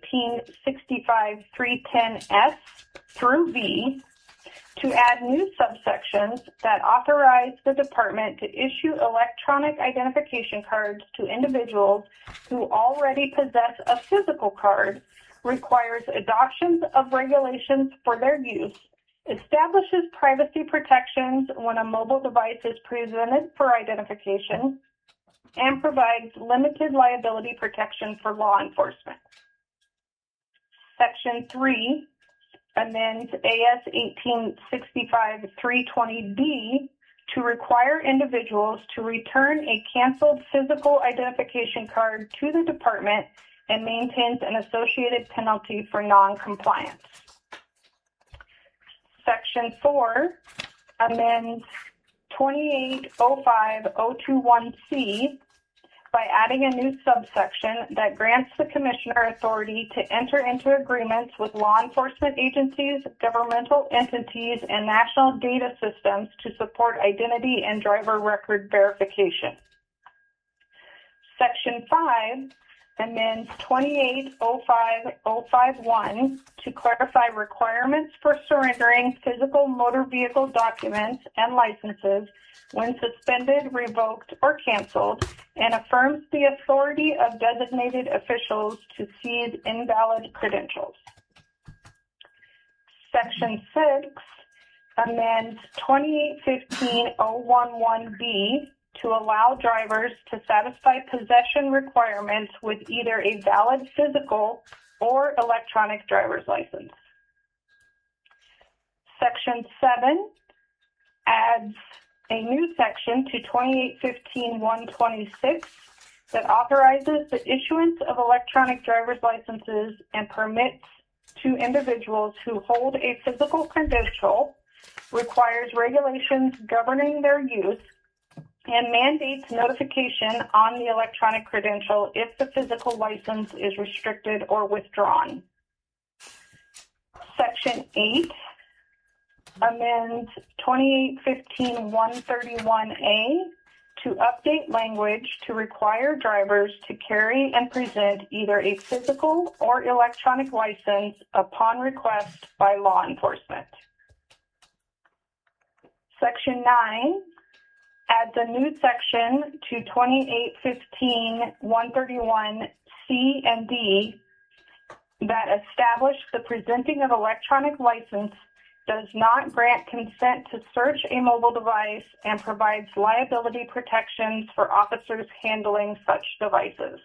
S11: 1865-310S through V to add new subsections that authorize the department to issue electronic identification cards to individuals who already possess a physical card, requires adoptions of regulations for their use, establishes privacy protections when a mobile device is presented for identification, and provides limited liability protection for law enforcement. Section 3 amends AS 1865-320B to require individuals to return a canceled physical identification card to the department and maintains an associated penalty for non-compliance. Section 4 amends 2805021C by adding a new subsection that grants the Commissioner authority to enter into agreements with law enforcement agencies, governmental entities, and national data systems to support identity and driver record verification. Section 5 amends 2805051 to clarify requirements for surrendering physical motor vehicle documents and licenses when suspended, revoked, or canceled, and affirms the authority of designated officials to seize invalid credentials. Section 6 amends 2815011B to allow drivers to satisfy possession requirements with either a valid physical or electronic driver's license. Section 7 adds a new section to 2815126 that authorizes the issuance of electronic driver's licenses and permits to individuals who hold a physical credential, requires regulations governing their use, and mandates notification on the electronic credential if the physical license is restricted or withdrawn. Section 8 amend 2815-131A to update language to require drivers to carry and present either a physical or electronic license upon request by law enforcement. Section 9 adds a new section to 2815-131C and D that establish the presenting of electronic license does not grant consent to search a mobile device and provides liability protections for officers handling such devices.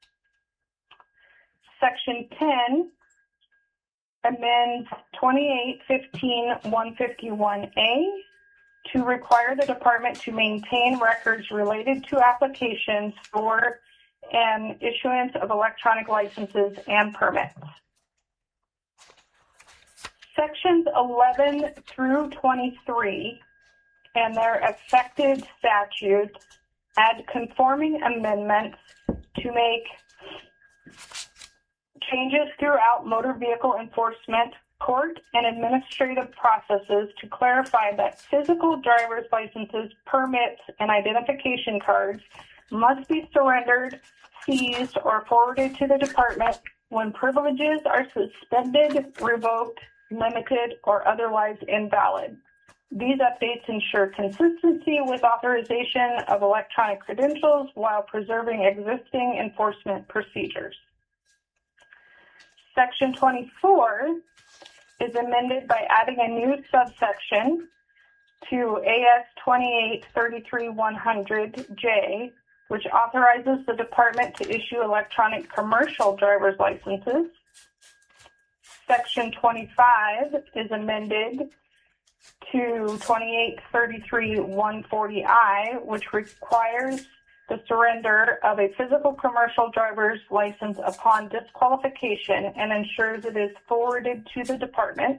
S11: Section 10 amends 2815-151A to require the department to maintain records related to applications for and issuance of electronic licenses and permits. Sections 11 through 23 and their affected statutes add conforming amendments to make changes throughout motor vehicle enforcement, court, and administrative processes to clarify that physical driver's licenses, permits, and identification cards must be surrendered, seized, or forwarded to the department when privileges are suspended, revoked, limited, or otherwise invalid. These updates ensure consistency with authorization of electronic credentials while preserving existing enforcement procedures. Section 24 is amended by adding a new subsection to AS 2833-100J, which authorizes the department to issue electronic commercial driver's licenses. Section 25 is amended to 2833-140I, which requires the surrender of a physical commercial driver's license upon disqualification and ensures it is forwarded to the department.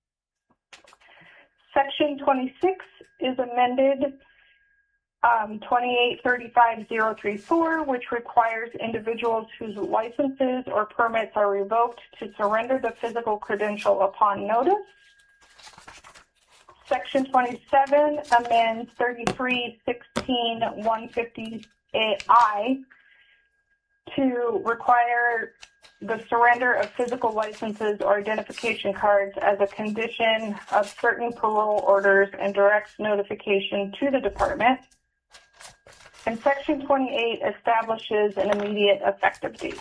S11: Section 26 is amended 2835-034, which requires individuals whose licenses or permits are revoked to surrender the physical credential upon notice. Section 27 amends 33-16-150I to require the surrender of physical licenses or identification cards as a condition of certain parole orders and directs notification to the department. And Section 28 establishes an immediate effective date.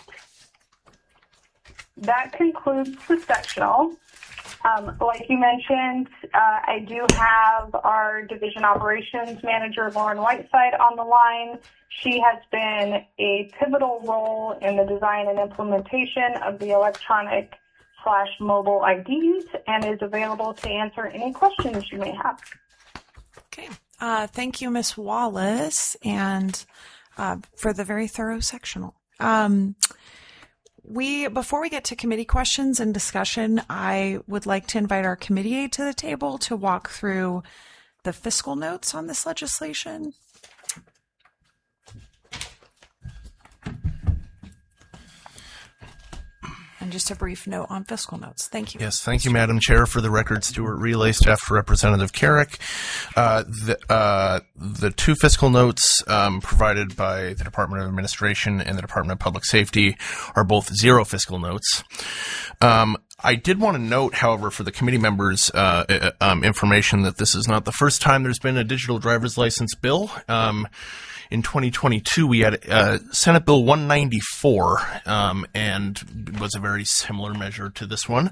S11: That concludes the sectional. Like you mentioned, I do have our Division Operations Manager, Lauren Whiteside, on the line. She has been a pivotal role in the design and implementation of the electronic/mobile IDs and is available to answer any questions you may have.
S1: Okay. Thank you, Ms. Wallace, and for the very thorough sectional. Before we get to committee questions and discussion, I would like to invite our committee aide to the table to walk through the fiscal notes on this legislation. And just a brief note on fiscal notes. Thank you.
S10: Yes, thank you, Madam Chair. For the record, Stuart Relay, staff for Representative Carrick. The two fiscal notes provided by the Department of Administration and the Department of Public Safety are both zero fiscal notes. I did want to note, however, for the committee members' information, that this is not the first time there's been a digital driver's license bill. In 2022, we had Senate Bill 194, and was a very similar measure to this one.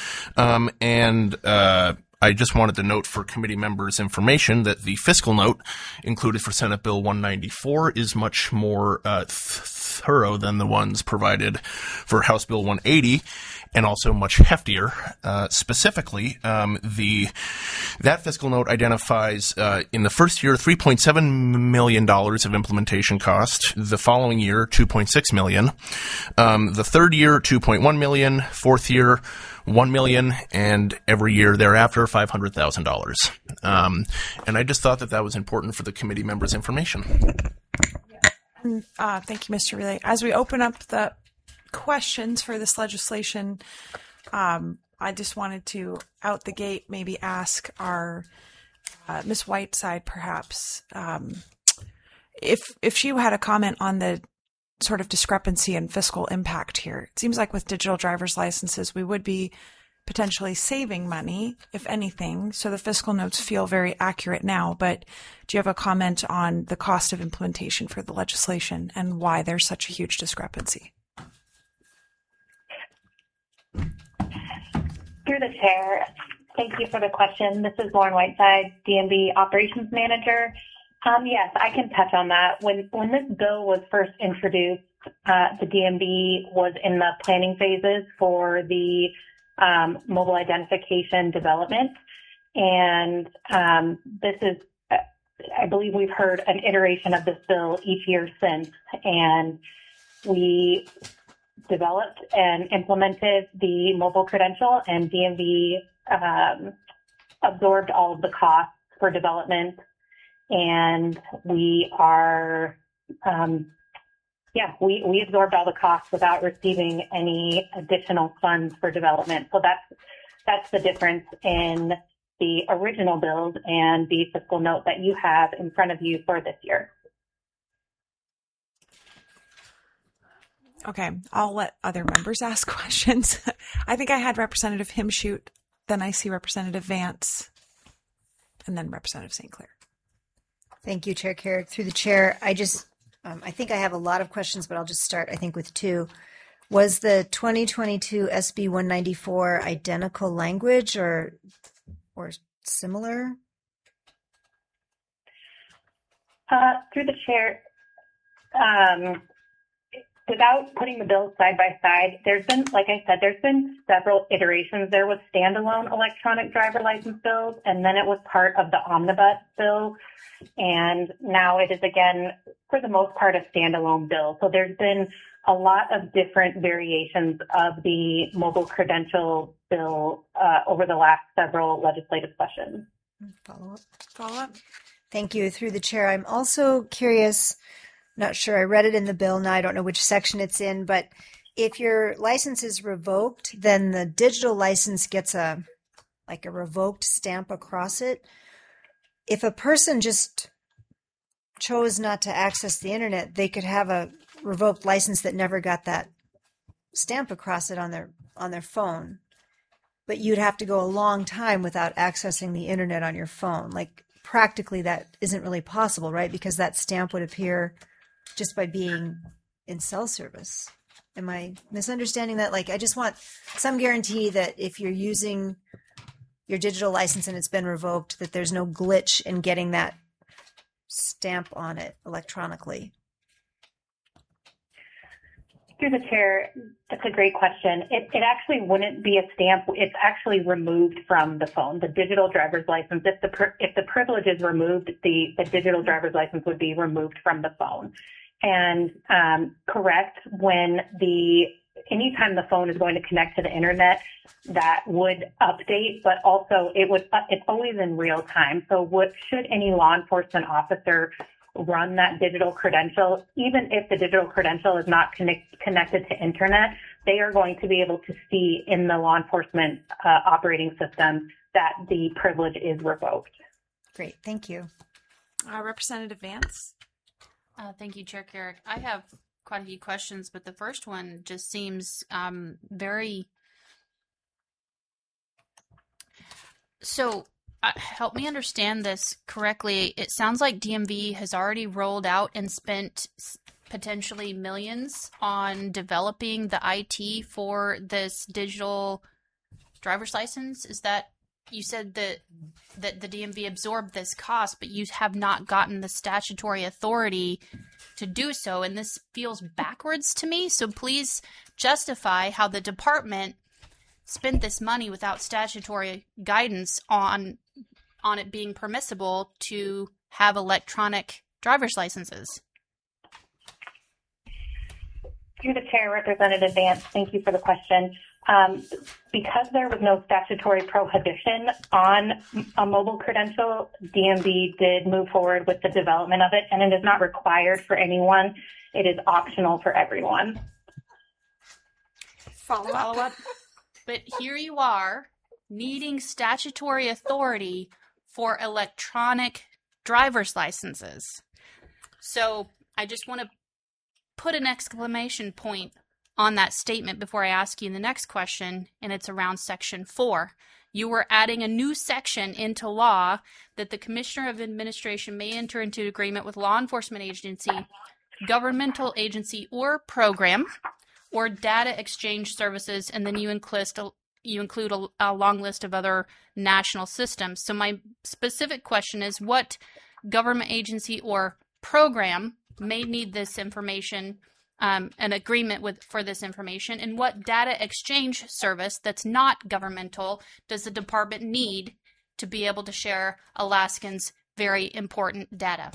S10: I just wanted to note for committee members' information that the fiscal note included for Senate Bill 194 is much more thorough than the ones provided for House Bill 180, and also much heftier. Specifically, that fiscal note identifies in the first year $3.7 million of implementation cost. The following year, $2.6 million. The third year, $2.1 million. Fourth year, $1 million, and every year thereafter, $500,000. And I just thought that was important for the committee members' information.
S1: Thank you, Mr. Relay. As we open up the questions for this legislation, I I just wanted to, out the gate, maybe ask our Ms. Whiteside, perhaps, if she had a comment on the sort of discrepancy in fiscal impact here. It seems like with digital driver's licenses, we would be potentially saving money, if anything. So the fiscal notes feel very accurate now, but do you have a comment on the cost of implementation for the legislation and why there's such a huge discrepancy?
S11: Through the chair, thank you for the question. This is Lauren Whiteside, DMV Operations Manager. Yes, I can touch on that. When this bill was first introduced, the DMV was in the planning phases for the mobile identification development. And this is, I believe we've heard an iteration of this bill each year since. And we developed and implemented the mobile credential, and DMV absorbed all of the costs for development. And we are, we absorbed all the costs without receiving any additional funds for development. So that's the difference in the original bills and the fiscal note that you have in front of you for this year.
S1: Okay, I'll let other members ask questions. I think I had Representative Himshoot, then I see Representative Vance, and then Representative St. Clair.
S9: Thank you, Chair Carrick. Through the chair, I think I have a lot of questions, but I'll just start, I think, with two. Was the 2022 SB 194 identical language or similar?
S11: Through the chair, without putting the bills side by side, there's been, like I said, there's been several iterations. There was standalone electronic driver license bills, and then it was part of the omnibus bill. And now it is, again, for the most part, a standalone bill. So there's been a lot of different variations of the mobile credential bill over the last several legislative sessions.
S9: Follow up. Thank you. Through the chair, I'm also curious, not sure, I read it in the bill now, I don't know which section it's in, but if your license is revoked, then the digital license gets a revoked stamp across it. If a person just chose not to access the internet, they could have a revoked license that never got that stamp across it on their phone. But you'd have to go a long time without accessing the internet on your phone. Like, practically that isn't really possible, right? Because that stamp would appear just by being in cell service. Am I misunderstanding that? Like, I just want some guarantee that if you're using your digital license and it's been revoked, that there's no glitch in getting that stamp on it electronically.
S11: Through the chair, that's a great question. It actually wouldn't be a stamp. It's actually removed from the phone. The digital driver's license, if the privilege is removed, the digital driver's license would be removed from the phone. And correct, anytime the phone is going to connect to the internet, that would update, but also it's always in real time. So should any law enforcement officer run that digital credential, even if the digital credential is not connected to internet, they are going to be able to see in the law enforcement operating system that the privilege is revoked.
S9: Great, thank you.
S1: Representative Vance.
S8: Thank you, Chair Carrick. I have quite a few questions, but the first one just seems very... So help me understand this correctly. It sounds like DMV has already rolled out and spent potentially millions on developing the IT for this digital driver's license. Is that, you said that the DMV absorbed this cost, but you have not gotten the statutory authority to do so, and this feels backwards to me. So please justify how the department spent this money without statutory guidance on it being permissible to have electronic driver's licenses.
S11: Through the chair, Representative Vance, thank you for the question. Because there was no statutory prohibition on a mobile credential, DMV did move forward with the development of it, and it is not required for anyone. It is optional for everyone.
S1: Follow up.
S8: But here you are needing statutory authority for electronic driver's licenses. So I just want to put an exclamation point on that statement before I ask you the next question, and it's around Section 4. You were adding a new section into law that the Commissioner of Administration may enter into agreement with law enforcement agency, governmental agency, or program, or data exchange services, and then you include a long list of other national systems. So my specific question is, what government agency or program may need this information, an agreement for this information, and what data exchange service that's not governmental does the department need to be able to share Alaskans' very important data?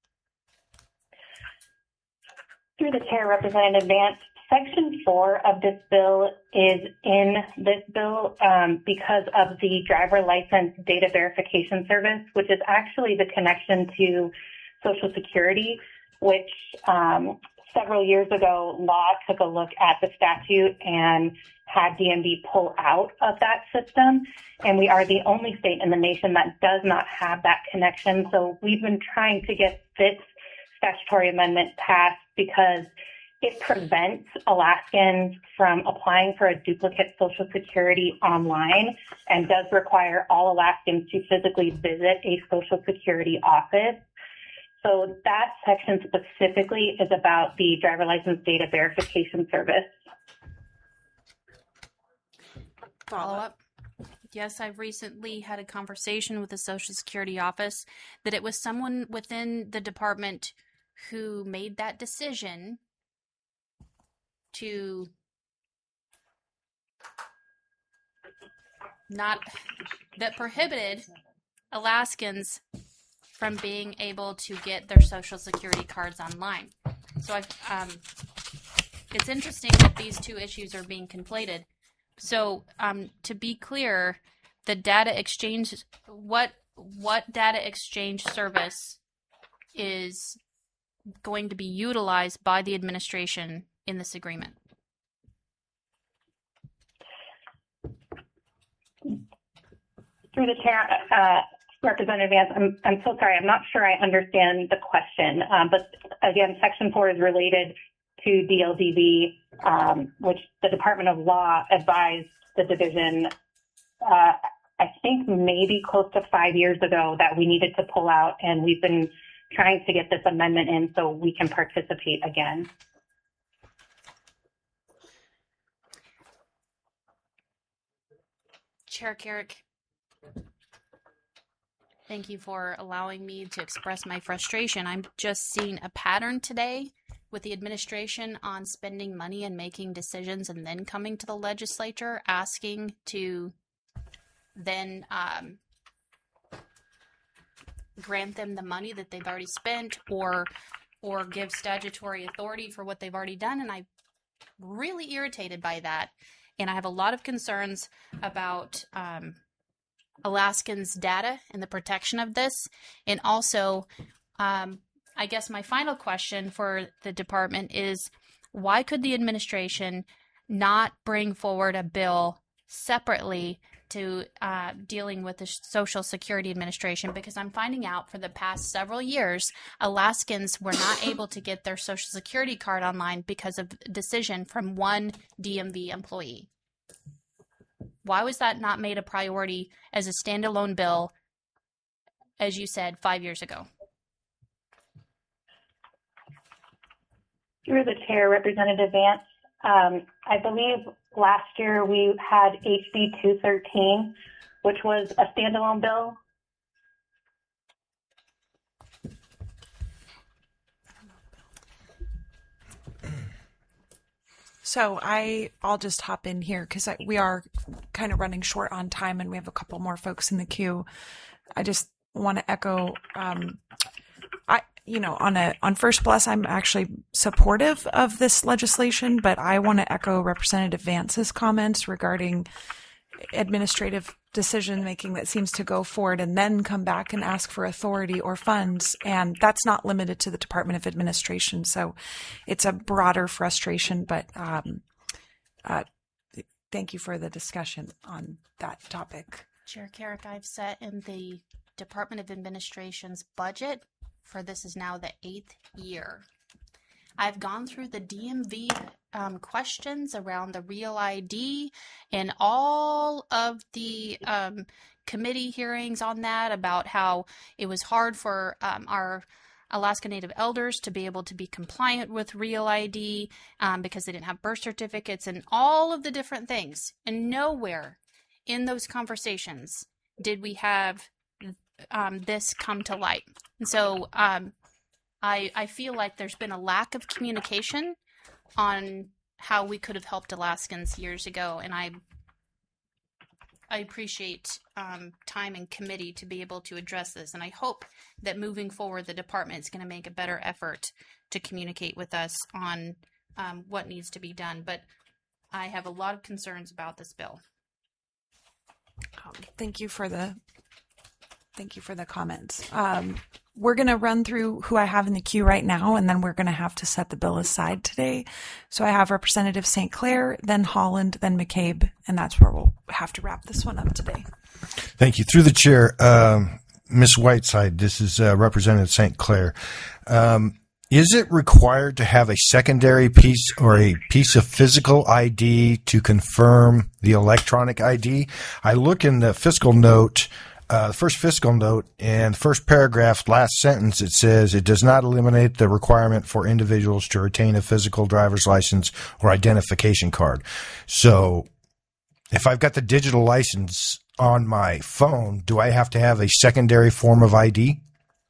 S11: Through the chair, Representative Vance, Section 4 of this bill is in this bill because of the driver license data verification service, which is actually the connection to Social Security, which several years ago, law took a look at the statute and had DMV pull out of that system. And we are the only state in the nation that does not have that connection. So we've been trying to get this statutory amendment passed because it prevents Alaskans from applying for a duplicate Social Security online and does require all Alaskans to physically visit a Social Security office. So that section specifically is about the driver license data verification service.
S8: Follow up. Yes, I've recently had a conversation with the Social Security office that it was someone within the department who made that decision to that prohibited Alaskans from being able to get their Social Security cards online. So it's interesting that these two issues are being conflated. So to be clear, the data exchange, what data exchange service is going to be utilized by the administration in this agreement?
S11: Through the chair, Representative Vance, I'm so sorry. I'm not sure I understand the question. But again, Section 4 is related to DLDV, which the Department of Law advised the division, I think maybe close to 5 years ago, that we needed to pull out, and we've been trying to get this amendment in so we can participate again.
S8: Chair Carrick, thank you for allowing me to express my frustration. I'm just seeing a pattern today with the administration on spending money and making decisions and then coming to the legislature asking to then grant them the money that they've already spent or give statutory authority for what they've already done. And I'm really irritated by that. And I have a lot of concerns about Alaskans' data and the protection of this. And also, I guess my final question for the department is, why could the administration not bring forward a bill separately to dealing with the Social Security Administration? Because I'm finding out for the past several years, Alaskans were not able to get their Social Security card online because of a decision from one DMV employee. Why was that not made a priority as a standalone bill, as you said, 5 years ago?
S11: Through the chair, Representative Vance, I believe last year we had HB 213, which was a standalone bill.
S1: So I'll just hop in here because we are kind of running short on time and we have a couple more folks in the queue. I just want to echo, on first blush, I'm actually supportive of this legislation, but I want to echo Representative Vance's comments regarding administrative decision making that seems to go forward and then come back and ask for authority or funds. And that's not limited to the Department of Administration. So it's a broader frustration, but thank you for the discussion on that topic.
S8: Chair Carrick, I've set in the Department of Administration's budget for this is now the 8th year. I've gone through the DMV questions around the Real ID and all of the committee hearings on that about how it was hard for our Alaska Native elders to be able to be compliant with Real ID because they didn't have birth certificates and all of the different things. And nowhere in those conversations did we have this come to light. And so I feel like there's been a lack of communication on how we could have helped Alaskans years ago, and I appreciate time and committee to be able to address this, and I hope that moving forward the department is going to make a better effort to communicate with us on what needs to be done, but I have a lot of concerns about this bill.
S1: Thank you for the comments. We're going to run through who I have in the queue right now, and then we're going to have to set the bill aside today. So I have Representative St. Clair, then Holland, then McCabe, and that's where we'll have to wrap this one up today.
S4: Thank you. Through the chair, Ms. Whiteside, this is Representative St. Clair. Is it required to have a secondary piece or a piece of physical ID to confirm the electronic ID? I look in the fiscal note, the first fiscal note, and first paragraph, last sentence, it says it does not eliminate the requirement for individuals to retain a physical driver's license or identification card. So if I've got the digital license on my phone, do I have to have a secondary form of ID?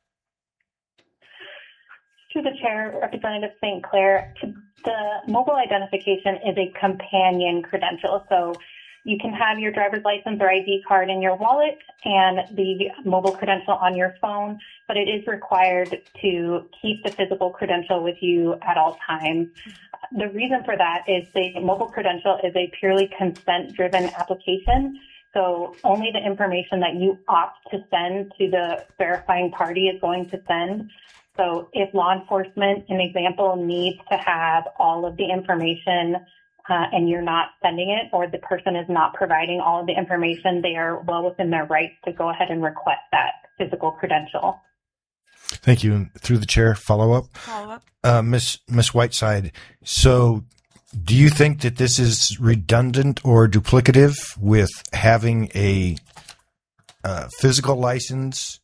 S11: To the chair, Representative St. Clair, the mobile identification is a companion credential. So you can have your driver's license or ID card in your wallet and the mobile credential on your phone, but it is required to keep the physical credential with you at all times. The reason for that is the mobile credential is a purely consent-driven application. So only the information that you opt to send to the verifying party is going to send. So if law enforcement, an example, needs to have all of the information and you're not sending it, or the person is not providing all of the information, they are well within their rights to go ahead and request that physical credential.
S4: Thank you. Through the chair, follow up. Miss Whiteside, so do you think that this is redundant or duplicative with having a physical license?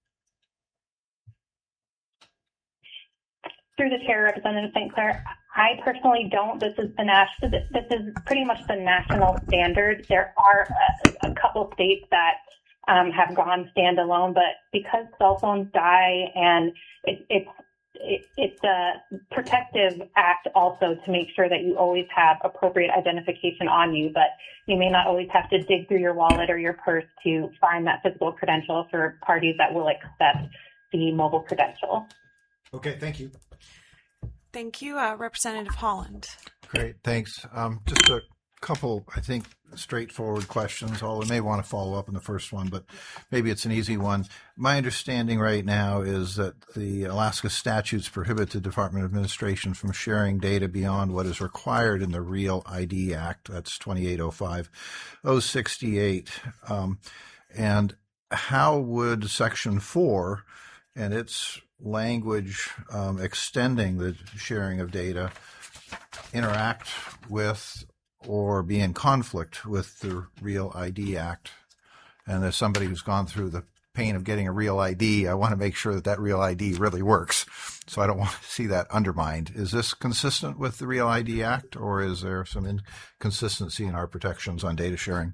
S11: Through the chair, Representative St. Clair, I personally don't. This is pretty much the national standard. There are a couple states that have gone standalone, but because cell phones die, and it's a protective act also to make sure that you always have appropriate identification on you, but you may not always have to dig through your wallet or your purse to find that physical credential for parties that will accept the mobile credential.
S4: Okay, thank you.
S1: Thank you, Representative Holland.
S5: Great, thanks. Just a couple, I think, straightforward questions. I may want to follow up on the first one, but maybe it's an easy one. My understanding right now is that the Alaska statutes prohibit the Department of Administration from sharing data beyond what is required in the Real ID Act. That's 2805-068. And how would Section 4 and its language extending the sharing of data interact with or be in conflict with the Real ID Act? And as somebody who's gone through the pain of getting a Real ID, I want to make sure that that Real ID really works. So I don't want to see that undermined. Is this consistent with the Real ID Act, or is there some inconsistency in our protections on data sharing?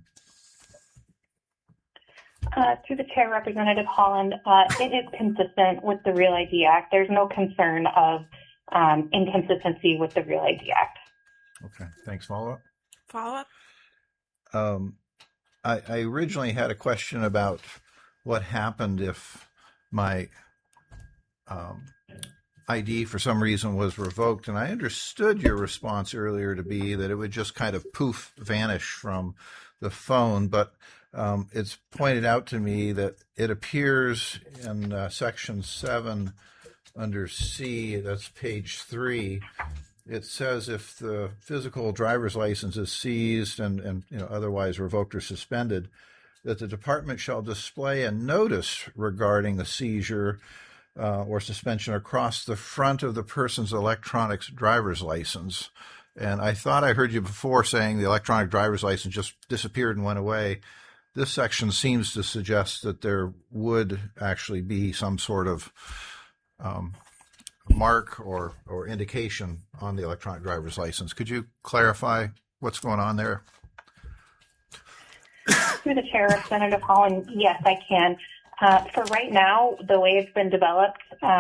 S11: Through the chair, Representative Holland, it is consistent with the Real ID Act. There's no concern of inconsistency with the Real ID Act.
S5: Okay, thanks. Follow-up?
S1: Follow-up?
S5: I originally had a question about what happened if my ID for some reason was revoked, and I understood your response earlier to be that it would just kind of poof, vanish from the phone, but it's pointed out to me that it appears in Section 7 under C, that's page 3, it says if the physical driver's license is seized and otherwise revoked or suspended, that the department shall display a notice regarding the seizure or suspension across the front of the person's electronic driver's license. And I thought I heard you before saying the electronic driver's license just disappeared and went away. This section seems to suggest that there would actually be some sort of mark or indication on the electronic driver's license. Could you clarify what's going on there?
S11: Through the chair, Representative Holland, yes, I can. For right now, the way it's been developed,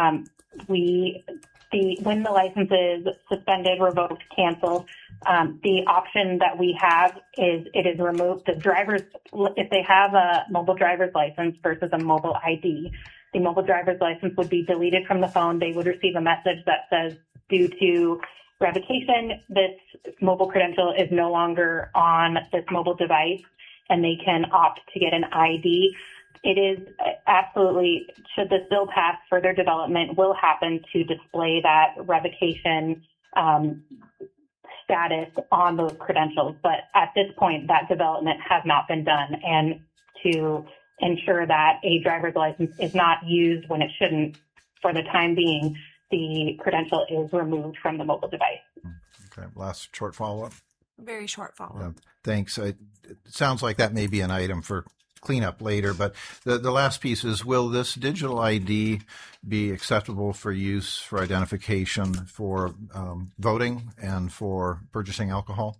S11: when the license is suspended, revoked, canceled, the option that we have is it is removed. The drivers, if they have a mobile driver's license versus a mobile ID, the mobile driver's license would be deleted from the phone. They would receive a message that says, due to revocation, this mobile credential is no longer on this mobile device, and they can opt to get an ID. It is absolutely, should this bill pass, further development will happen to display that revocation status on those credentials. But at this point, that development has not been done. And to ensure that a driver's license is not used when it shouldn't, for the time being, the credential is removed from the mobile device.
S5: Okay, last short follow-up.
S1: Very short follow-up.
S5: Thanks. It sounds like that may be an item for cleanup later, but the last piece is, will this digital ID be acceptable for use for identification for voting and for purchasing alcohol?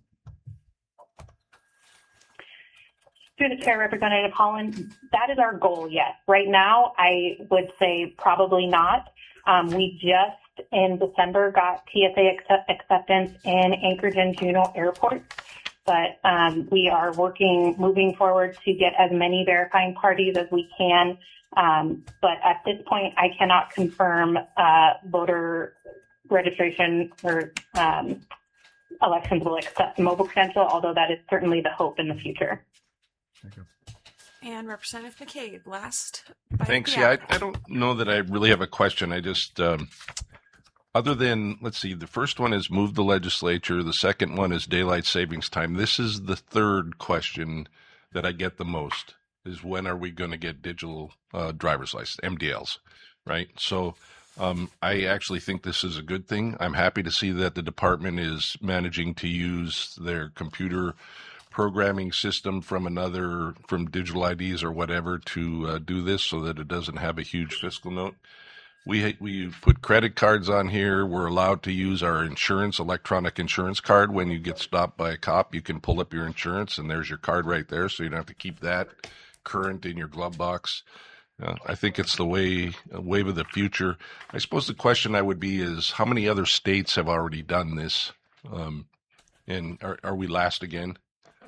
S11: Through the chair, Representative Holland, that is our goal, yes. Right now, I would say probably not. We just in December got TSA acceptance in Anchorage and Juneau airports, but we are moving forward to get as many verifying parties as we can. But at this point, I cannot confirm voter registration or elections will accept mobile credential, although that is certainly the hope in the future.
S5: Thank you.
S1: And Representative McCabe, last.
S6: Thanks. Yeah, I don't know that I really have a question. I just, other than, let's see, the first one is move the legislature. The second one is daylight savings time. This is the third question that I get the most, is when are we going to get digital driver's license, MDLs, right? So I actually think this is a good thing. I'm happy to see that the department is managing to use their computer programming system from digital IDs or whatever to do this so that it doesn't have a huge fiscal note. We put credit cards on here. We're allowed to use our electronic insurance card. When you get stopped by a cop, you can pull up your insurance and there's your card right there. So you don't have to keep that current in your glove box. I think it's the wave of the future. I suppose the question I would be is, how many other states have already done this? And are we last again?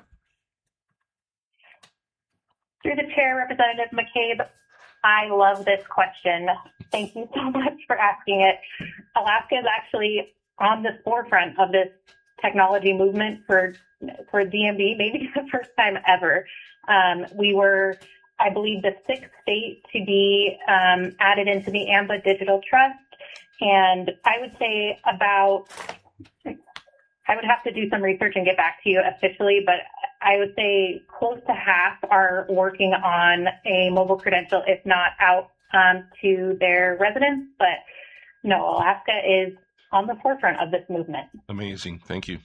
S11: Through the chair, Representative McCabe, I love this question. Thank you so much for asking it. Alaska is actually on the forefront of this technology movement for DMV, maybe the first time ever. We were, I believe, the sixth state to be added into the AMBA Digital Trust. And I would say I would have to do some research and get back to you officially, but I would say close to half are working on a mobile credential, if not out to their residents. But no, Alaska is on the forefront of this movement.
S6: Amazing. Thank you.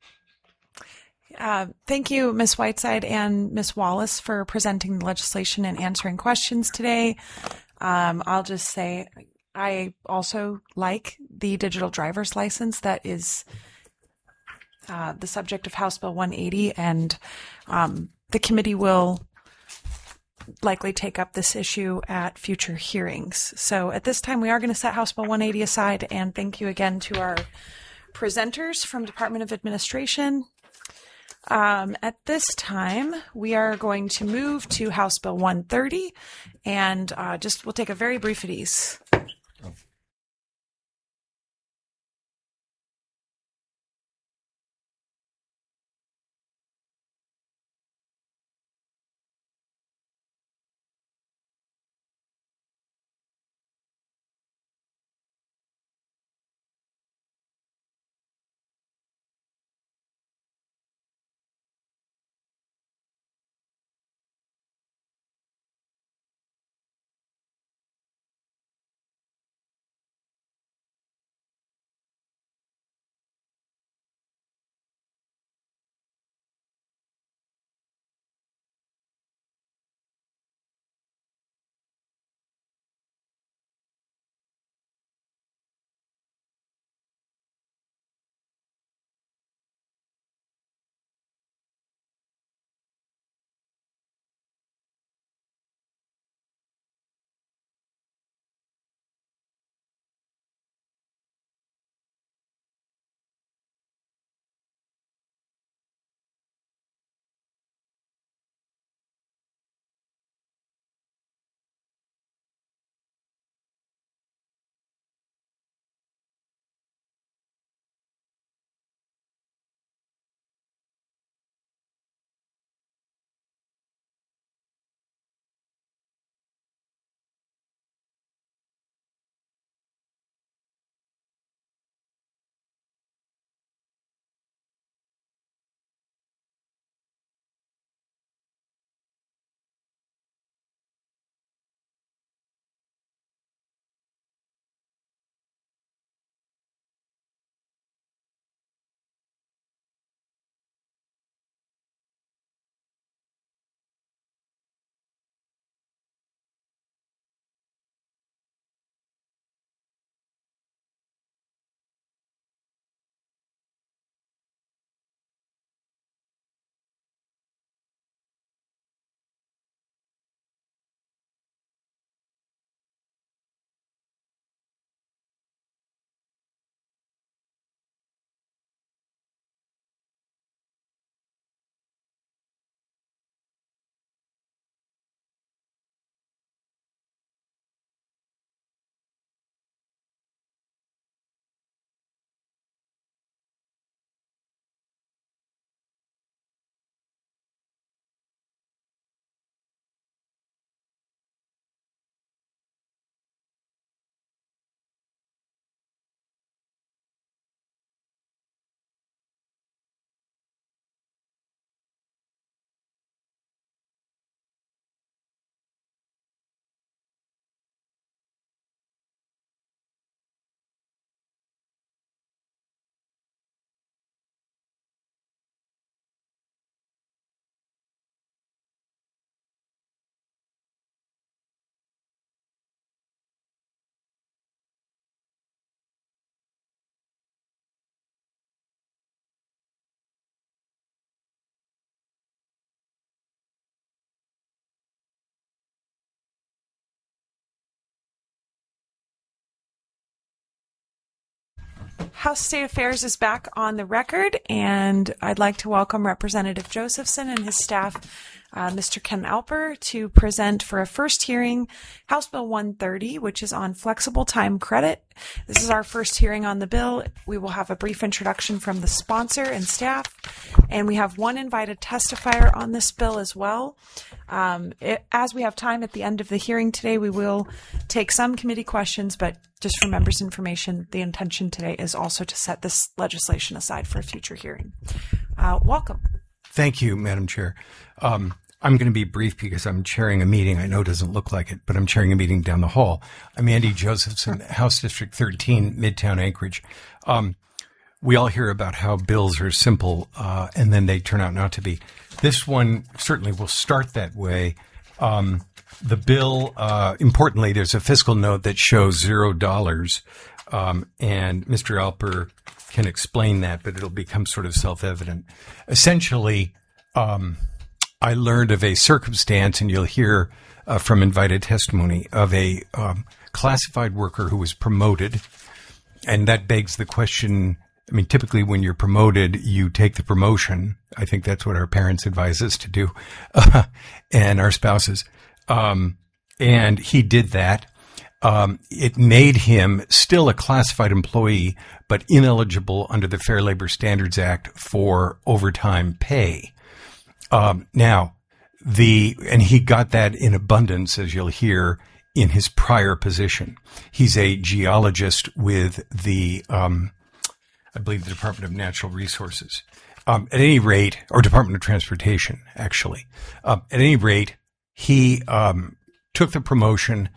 S1: Thank you, Ms. Whiteside and Ms. Wallace, for presenting the legislation and answering questions today. I'll just say I also like the digital driver's license that is the subject of House Bill 180, and the committee will likely take up this issue at future hearings. So at this time, we are going to set House Bill 180 aside, and thank you again to our presenters from Department of Administration. At this time, we are going to move to House Bill 130, and we'll take a very brief at ease. House State Affairs is back on the record, and I'd like to welcome Representative Josephson and his staff, Mr. Ken Alper, to present for a first hearing House Bill 130, which is on flexible time credit. This is our first hearing on the bill. We will have a brief introduction from the sponsor and staff, and we have one invited testifier on this bill as well. As we have time at the end of the hearing today, we will take some committee questions, but just for members' information, the intention today is also to set this legislation aside for a future hearing. Welcome.
S12: Thank you, Madam Chair. I'm going to be brief because I'm chairing a meeting. I know it doesn't look like it, but I'm chairing a meeting down the hall. I'm Andy Josephson, House District 13, Midtown Anchorage. We all hear about how bills are simple, and then they turn out not to be. This one certainly will start that way. The bill, importantly, there's a fiscal note that shows $0, and Mr. Alper can explain that, but it'll become sort of self-evident. Essentially, I learned of a circumstance, and you'll hear from invited testimony, of a classified worker who was promoted, and that begs the question. I mean, typically when you're promoted, you take the promotion. I think that's what our parents advise us to do, and our spouses. And he did that. It made him still a classified employee, but ineligible under the Fair Labor Standards Act for overtime pay. And he got that in abundance, as you'll hear, in his prior position. He's a geologist with the, I believe, the Department of Natural Resources. At any rate, or Department of Transportation, actually. At any rate, he took the promotion.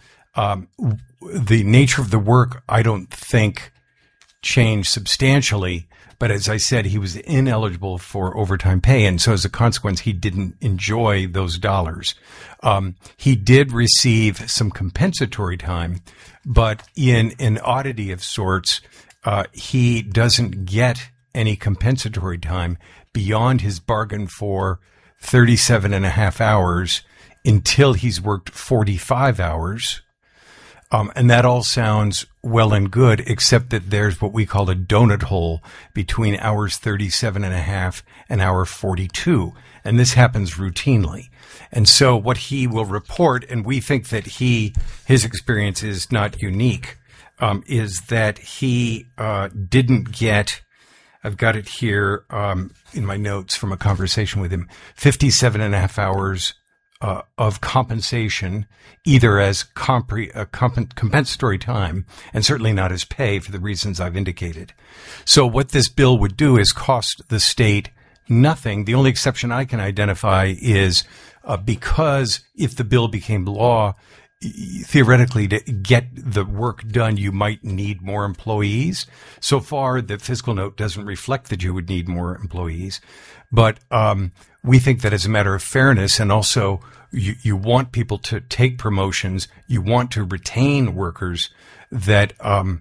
S12: The nature of the work, I don't think, changed substantially. But as I said, he was ineligible for overtime pay, and so as a consequence, he didn't enjoy those dollars. He did receive some compensatory time, but in an oddity of sorts, he doesn't get any compensatory time beyond his bargain for 37 and a half hours until he's worked 45 hours. And that all sounds well and good, except that there's what we call a donut hole between hours 37 and a half and hour 42. And this happens routinely. And so what he will report, and we think that his experience is not unique, is that he didn't get, I've got it here in my notes from a conversation with him, 57 and a half hours of compensation, either as compensatory time and certainly not as pay for the reasons I've indicated. So what this bill would do is cost the state nothing. The only exception I can identify is because if the bill became law, theoretically, to get the work done, you might need more employees. So far, the fiscal note doesn't reflect that you would need more employees. But we think that as a matter of fairness, and also you want people to take promotions, you want to retain workers, that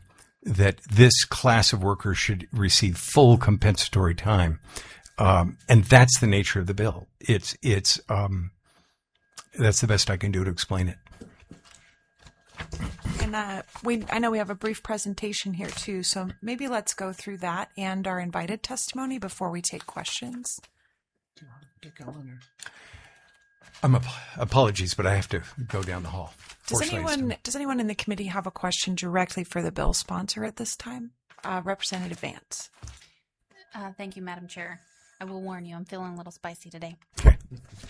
S12: this class of workers should receive full compensatory time. And that's the nature of the bill. That's the best I can do to explain it.
S1: And I know we have a brief presentation here too, so maybe let's go through that and our invited testimony before we take questions.
S12: Do you want to get going? Apologies, but I have to go down the hall.
S1: Does anyone in the committee have a question directly for the bill sponsor at this time? Representative Vance.
S8: Thank you, Madam Chair. I will warn you, I'm feeling a little spicy today.
S12: Okay.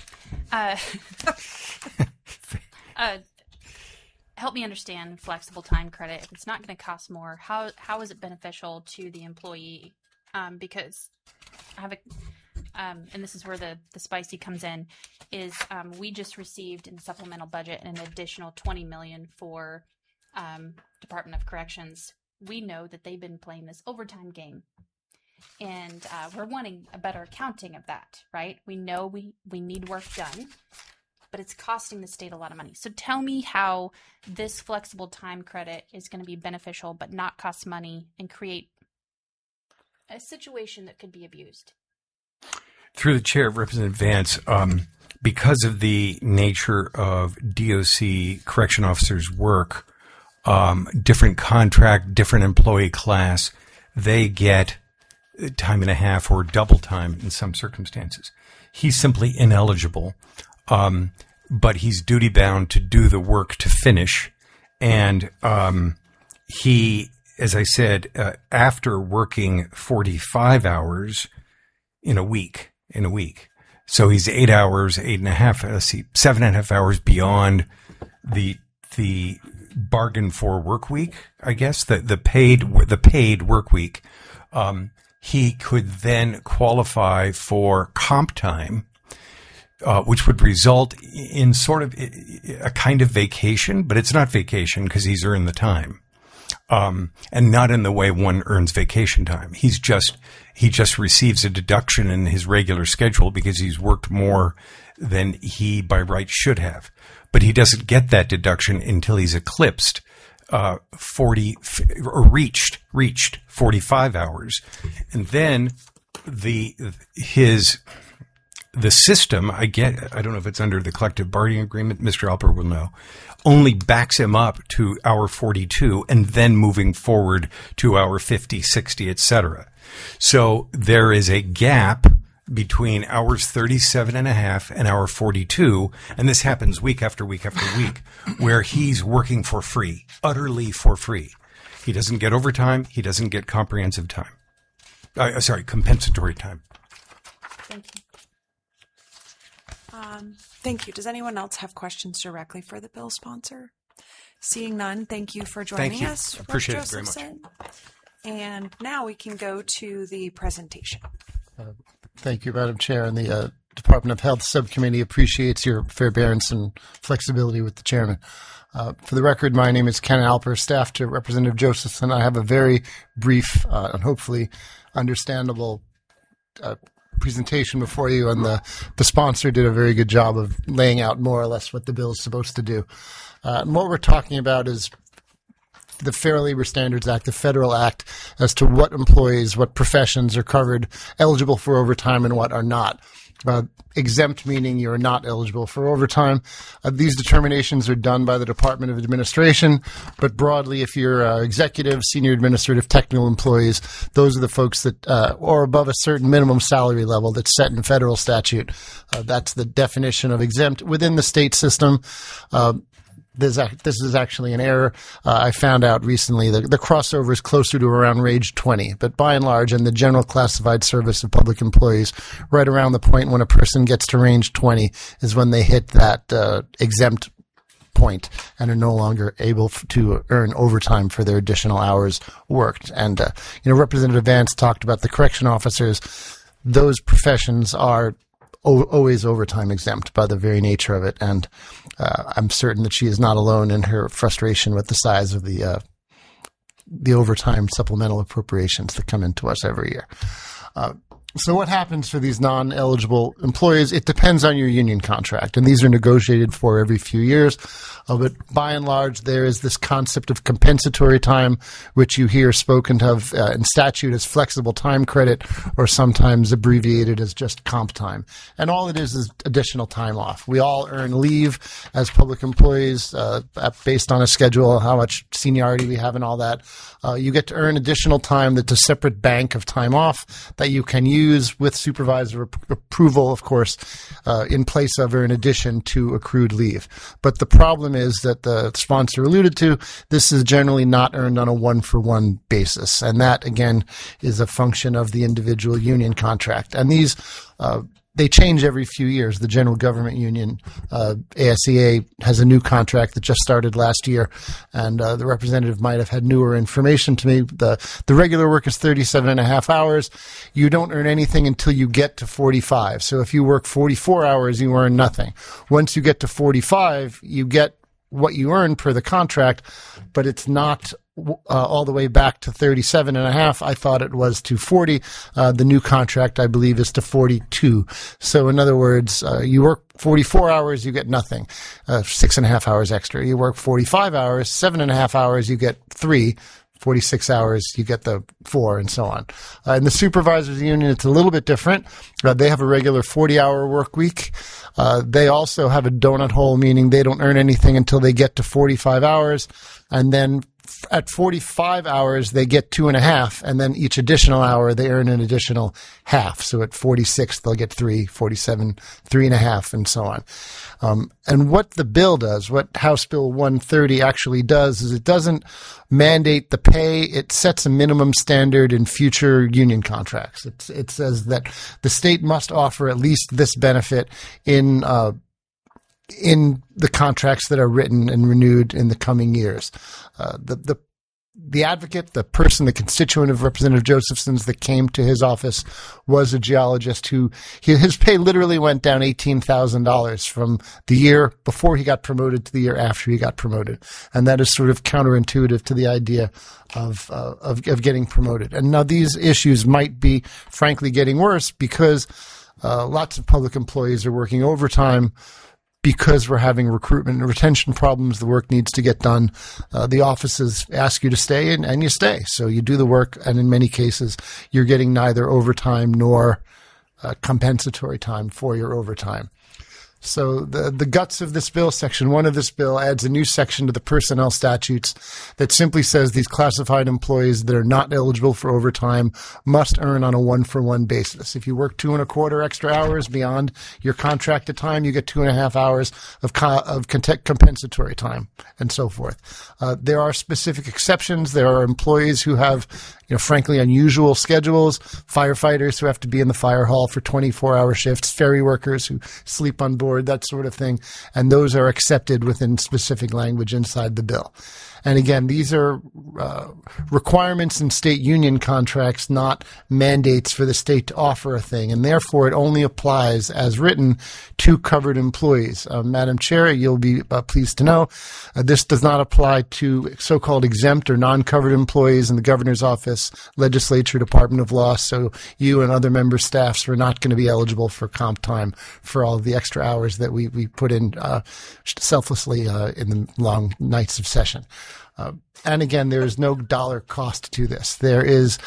S8: Help me understand flexible time credit. If it's not going to cost more, how is it beneficial to the employee? Because I have and this is where the spicy comes in, is we just received in the supplemental budget an additional $20 million for Department of Corrections. We know that they've been playing this overtime game, and we're wanting a better accounting of that, right? We know we need work done, but it's costing the state a lot of money. So tell me how this flexible time credit is going to be beneficial but not cost money and create a situation that could be abused.
S12: Through the chair, Representative Vance, because of the nature of DOC correction officers' work, different contract, different employee class, they get time and a half or double time in some circumstances. He's simply ineligible, but he's duty bound to do the work to finish. And he, as I said, after working 45 hours in a week, so he's 8 hours, 7.5 hours beyond the bargain for work week, I guess, the paid work week. He could then qualify for comp time, which would result in sort of a kind of vacation, but it's not vacation because he's earned the time. And not in the way one earns vacation time. He just receives a deduction in his regular schedule because he's worked more than he by right should have. But he doesn't get that deduction until he's eclipsed 40 or reached 45 hours. And then the system, I don't know if it's under the collective bargaining agreement, Mr. Alper will know, only backs him up to hour 42 and then moving forward to hour 50, 60, etc. So there is a gap between hours 37.5 and hour 42, and this happens week after week after week, where he's working for free, utterly for free. He doesn't get overtime. He doesn't get comprehensive time. Compensatory time.
S1: Thank you. Thank you. Does anyone else have questions directly for the bill sponsor? Seeing none, thank you for joining us.
S12: Appreciate it very much.
S1: And now we can go to the presentation.
S13: Thank you, Madam Chair. And the Department of Health Subcommittee appreciates your forbearance and flexibility with the chairman. For the record, my name is Ken Alper, staff to Representative Josephson. I have a very brief and hopefully understandable presentation before you, and the sponsor did a very good job of laying out more or less what the bill is supposed to do. And what we're talking about is the Fair Labor Standards Act, the federal act, as to what employees, what professions are covered, eligible for overtime, and what are not. Exempt meaning you're not eligible for overtime. These determinations are done by the Department of Administration, but broadly, if you're executive, senior administrative, technical employees, those are the folks that are above a certain minimum salary level that's set in federal statute. That's the definition of exempt. Within the state system, this is actually an error. I found out recently that the crossover is closer to around range 20, but by and large, in the general classified service of public employees, right around the point when a person gets to range 20 is when they hit that exempt point and are no longer able to earn overtime for their additional hours worked. And Representative Vance talked about the correction officers. Those professions are always overtime exempt by the very nature of it, and I'm certain that she is not alone in her frustration with the size of the overtime supplemental appropriations that come into us every year. So what happens for these non-eligible employees? It depends on your union contract, and these are negotiated for every few years. But by and large, there is this concept of compensatory time, which you hear spoken of in statute as flexible time credit, or sometimes abbreviated as just comp time. And all it is additional time off. We all earn leave as public employees based on a schedule, how much seniority we have and all that. You get to earn additional time that's a separate bank of time off that you can use with supervisor approval, of course, in place of or in addition to accrued leave. But the problem is that the sponsor alluded to, this is generally not earned on a one-for-one basis. And that, again, is a function of the individual union contract. And these they change every few years. The General Government Union, ASEA, has a new contract that just started last year, and the representative might have had newer information to me. The regular work is 37.5 hours. You don't earn anything until you get to 45. So if you work 44 hours, you earn nothing. Once you get to 45, you get what you earn per the contract, but it's not all the way back to 37.5. I thought it was to 40. The new contract, I believe, is to 42. So in other words, you work 44 hours, you get nothing. 6.5 hours extra. You work 45 hours, 7.5 hours, you get 3. 46 hours, you get the 4, and so on. In the supervisors union, it's a little bit different. They have a regular 40-hour work week. They also have a donut hole, meaning they don't earn anything until they get to 45 hours. And then at 45 hours, they get 2.5, and then each additional hour, they earn an additional half. So at 46, they'll get 3, 47, 3.5, and so on. And what the bill does, what House Bill 130 actually does, is it doesn't mandate the pay. It sets a minimum standard in future union contracts. It says that the state must offer at least this benefit in the contracts that are written and renewed in the coming years. The advocate, the person, the constituent of Representative Josephson's that came to his office was a geologist who his pay literally went down $18,000 from the year before he got promoted to the year after he got promoted. And that is sort of counterintuitive to the idea of getting promoted. And now these issues might be, frankly, getting worse because lots of public employees are working overtime because we're having recruitment and retention problems. The work needs to get done. The offices ask you to stay, and you stay. So you do the work, and in many cases, you're getting neither overtime nor compensatory time for your overtime. So the guts of this bill, Section 1 of this bill, adds a new section to the personnel statutes that simply says these classified employees that are not eligible for overtime must earn on a 1-for-1 basis. If you work 2.25 extra hours beyond your contracted time, you get 2.5 hours of compensatory time, and so forth. There are specific exceptions. There are employees who have, frankly, unusual schedules, firefighters who have to be in the fire hall for 24-hour shifts, ferry workers who sleep on board, that sort of thing, and those are accepted within specific language inside the bill. And again, these are requirements in state union contracts, not mandates for the state to offer a thing, and therefore it only applies as written to covered employees. Madam Chair, you'll be pleased to know this does not apply to so-called exempt or non-covered employees in the governor's office, legislature, Department of Law, so you and other member staffs are not going to be eligible for comp time for all of the extra hours that we put in selflessly in the long nights of session. And again, there is no dollar cost to this. There's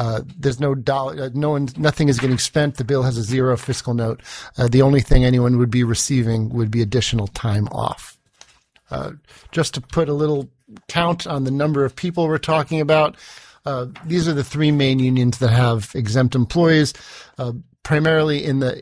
S13: no dollar. Nothing is getting spent. The bill has a zero fiscal note. The only thing anyone would be receiving would be additional time off. Just to put a little count on the number of people we're talking about, these are the three main unions that have exempt employees. Primarily in the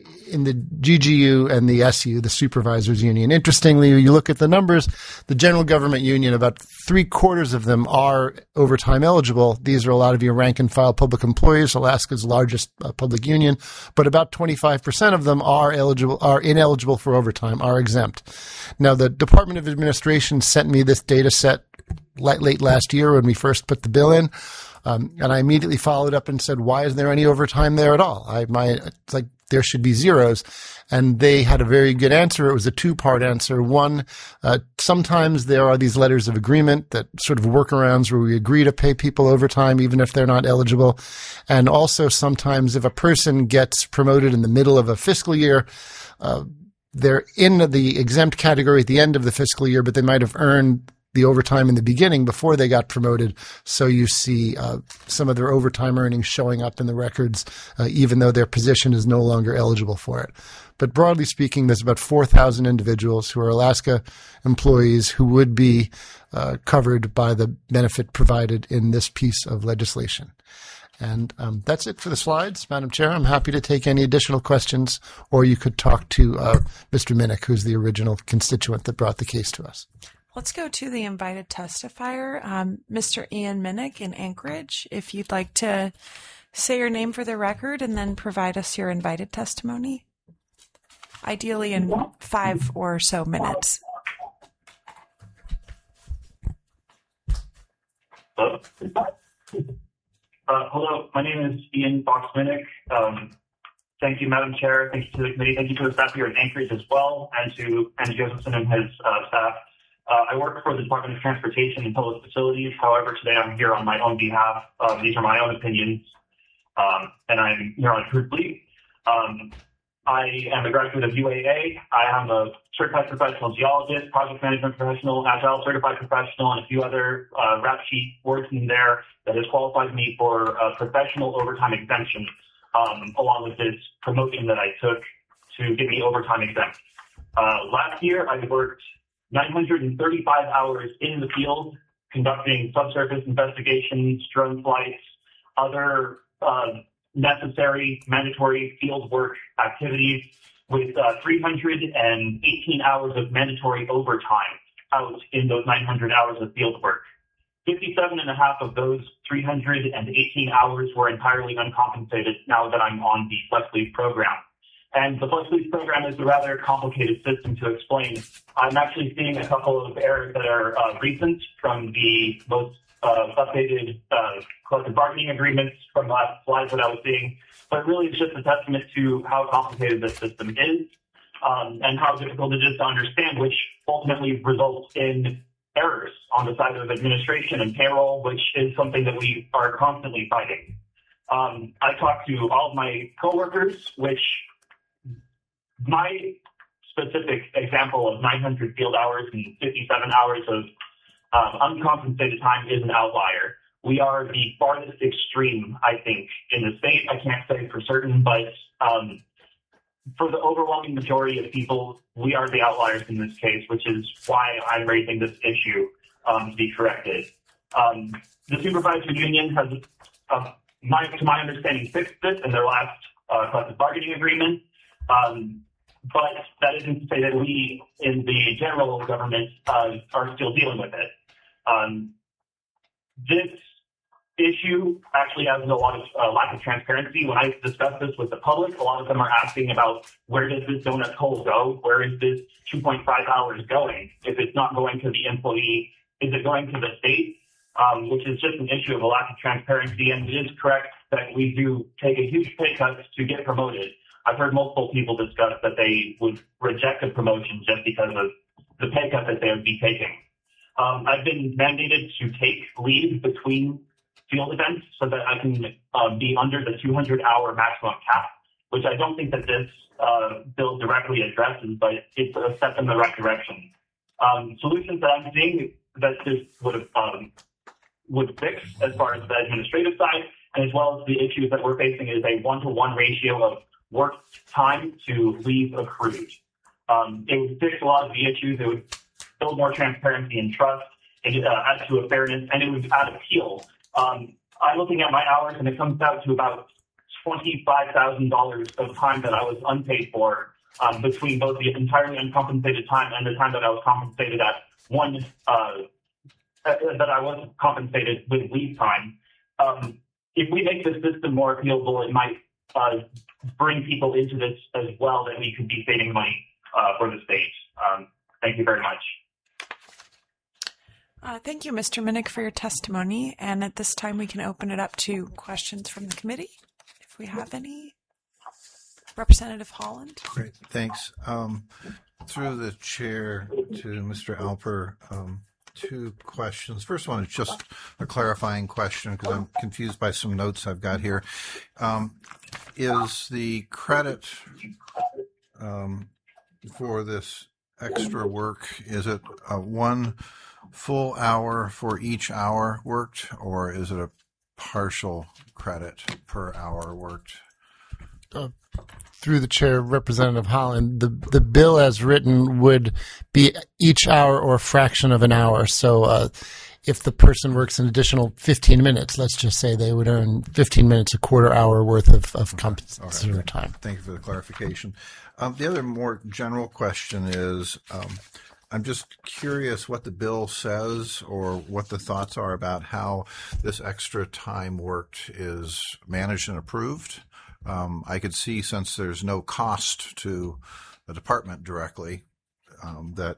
S13: GGU and the SU, the Supervisors Union. Interestingly, you look at the numbers, the General Government Union, about 3/4 of them are overtime eligible. These are a lot of your rank and file public employees, Alaska's largest public union, but about 25% of them are ineligible for overtime, are exempt. Now, the Department of Administration sent me this data set late last year when we first put the bill in. And I immediately followed up and said, why is there any overtime there at all? It's like there should be zeros. And they had a very good answer. It was a two-part answer. One, sometimes there are these letters of agreement that sort of workarounds where we agree to pay people overtime even if they're not eligible. And also sometimes if a person gets promoted in the middle of a fiscal year, they're in the exempt category at the end of the fiscal year, but they might have earned the overtime in the beginning before they got promoted. So you see some of their overtime earnings showing up in the records, even though their position is no longer eligible for it. But broadly speaking, there's about 4,000 individuals who are Alaska employees who would be covered by the benefit provided in this piece of legislation. And that's it for the slides. Madam Chair, I'm happy to take any additional questions, or you could talk to Mr. Minnick, who's the original constituent that brought the case to us.
S1: Let's go to the invited testifier, Mr. Ian Minnick in Anchorage. If you'd like to say your name for the record and then provide us your invited testimony, ideally in 5 or so minutes.
S14: Hello, my name is Ian Fox-Minnick. Thank you, Madam Chair. Thank you to the committee. Thank you to the staff here in Anchorage as well, and to Andy Josephson and his staff. I work for the Department of Transportation and Public Facilities. However, today I'm here on my own behalf. These are my own opinions, and I'm here on Truth League. I am a graduate of UAA. I am a certified professional geologist, project management professional, agile certified professional, and a few other rap sheet words in there that has qualified me for professional overtime exemption, along with this promotion that I took to get me overtime exempt. Last year, I worked 935 hours in the field conducting subsurface investigations, drone flights, other necessary mandatory field work activities, with 318 hours of mandatory overtime out in those 900 hours of field work. 57 and a half of those 318 hours were entirely uncompensated now that I'm on the Flex Leave program. And the Flex Leave program is a rather complicated system to explain. I'm actually seeing a couple of errors that are recent from the most updated collective bargaining agreements from the last slides that I was seeing. But really, it's just a testament to how complicated this system is and how difficult it is to understand, which ultimately results in errors on the side of administration and payroll, which is something that we are constantly fighting. I talked to all of my coworkers, which my specific example of 900 field hours and 57 hours of uncompensated time is an outlier. We are the farthest extreme, I think, in the state. I can't say for certain, but for the overwhelming majority of people, we are the outliers in this case, which is why I'm raising this issue to be corrected. The supervisor union has, to my understanding, fixed this in their last collective bargaining agreement. But that isn't to say that we in the general government are still dealing with it. This issue actually has a lot of lack of transparency. When I discuss this with the public, a lot of them are asking about where does this donut hole go? Where is this 2.5 hours going? If it's not going to the employee, is it going to the state? Which is just an issue of a lack of transparency. And it is correct that we do take a huge pay cut to get promoted. I've heard multiple people discuss that they would reject a promotion just because of the pay cut that they would be taking. I've been mandated to take leave between field events so that I can be under the 200-hour maximum cap, which I don't think that this bill directly addresses, but it's a step in the right direction. Solutions that I'm seeing that this would fix as far as the administrative side, and as well as the issues that we're facing, is a 1-to-1 ratio of work time to leave accrued. It would fix a lot of the issues. It would build more transparency and trust, and add to a fairness, and it would add appeal. I'm looking at my hours, and it comes out to about $25,000 of time that I was unpaid for between both the entirely uncompensated time and the time that I was compensated at that I was compensated with leave time. If we make this system more appealable, it might bring people into this as well, that we could be saving money for the state. Thank you very much.
S1: Thank you, Mr. Minnick, for your testimony. And at this time, we can open it up to questions from the committee, if we have any. Representative Holland.
S5: Great, thanks. Through the chair to Mr. Alper, two questions. First one is just a clarifying question because I'm confused by some notes I've got here. Is the credit for this extra work, is it one full hour for each hour worked, or is it a partial credit per hour worked?
S13: Through the chair, Representative Holland, the bill as written would be each hour or fraction of an hour. So if the person works an additional 15 minutes, let's just say they would earn 15 minutes, a quarter hour worth of compensatory time.
S5: Thank you for the clarification. The other more general question is, I'm just curious what the bill says or what the thoughts are about how this extra time worked is managed and approved. I could see, since there's no cost to the department directly, that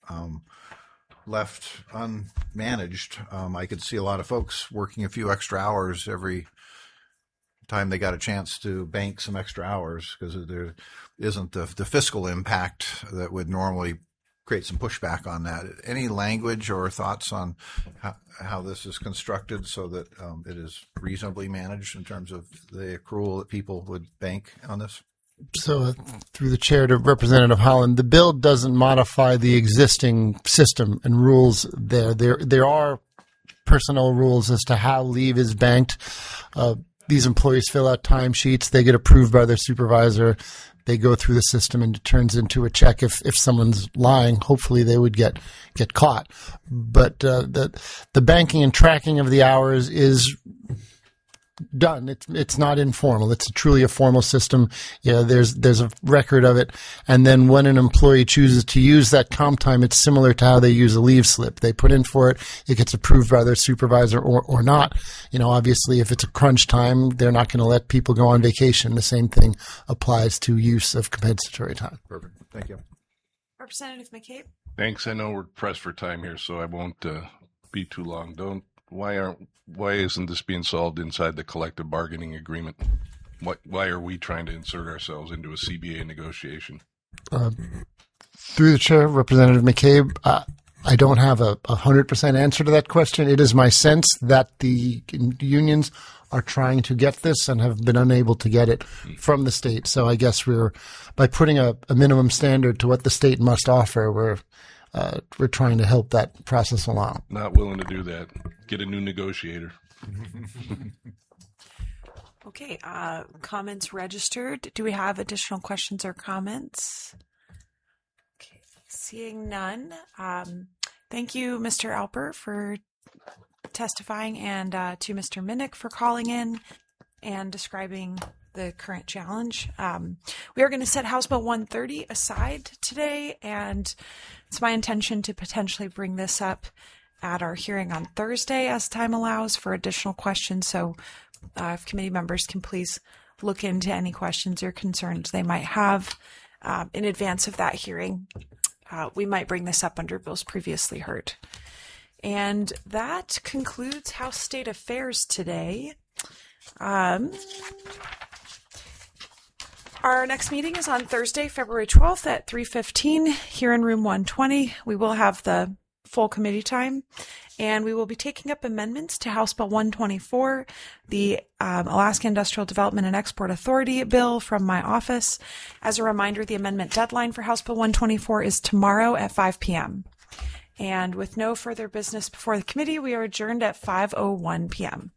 S5: left unmanaged, I could see a lot of folks working a few extra hours every time they got a chance to bank some extra hours, because there isn't the fiscal impact that would normally create some pushback on that. Any language or thoughts on how this is constructed so that it is reasonably managed in terms of the accrual that people would bank on this?
S13: So through the chair to Representative Holland, the bill doesn't modify the existing system and rules there. There are personnel rules as to how leave is banked. these employees fill out timesheets. They get approved by their supervisor. They go through the system and it turns into a check. If someone's lying, hopefully they would get caught. But the banking and tracking of the hours is done. It's not informal. It's truly a formal system. There's a record of it. And then when an employee chooses to use that comp time, it's similar to how they use a leave slip. They put in for it. It gets approved by their supervisor or not. Obviously, if it's a crunch time, they're not going to let people go on vacation. The same thing applies to use of compensatory time.
S5: Perfect. Thank you.
S1: Representative McCabe?
S6: Thanks. I know we're pressed for time here, so I won't be too long. Why isn't this being solved inside the collective bargaining agreement? Why are we trying to insert ourselves into a CBA negotiation?
S13: Through the chair, Representative McCabe, I don't have a 100% answer to that question. It is my sense that the unions are trying to get this and have been unable to get it from the state. So I guess by putting a minimum standard to what the state must offer, we're trying to help that process along.
S6: Not willing to do that. Get a new negotiator.
S1: Okay, comments registered. Do we have additional questions or comments? Okay, seeing none. Thank you, Mr. Alper, for testifying, and to Mr. Minnick for calling in and describing the current challenge. We are going to set House Bill 130 aside today, and it's my intention to potentially bring this up at our hearing on Thursday as time allows for additional questions. So if committee members can please look into any questions or concerns they might have in advance of that hearing. We might bring this up under bills previously heard. And that concludes House State Affairs today. Our next meeting is on Thursday, February 12th at 3:15 here in room 120. We will have the full committee time, and we will be taking up amendments to House Bill 124, the Alaska Industrial Development and Export Authority bill from my office. As a reminder, the amendment deadline for House Bill 124 is tomorrow at 5 p.m. And with no further business before the committee, we are adjourned at 5:01 p.m.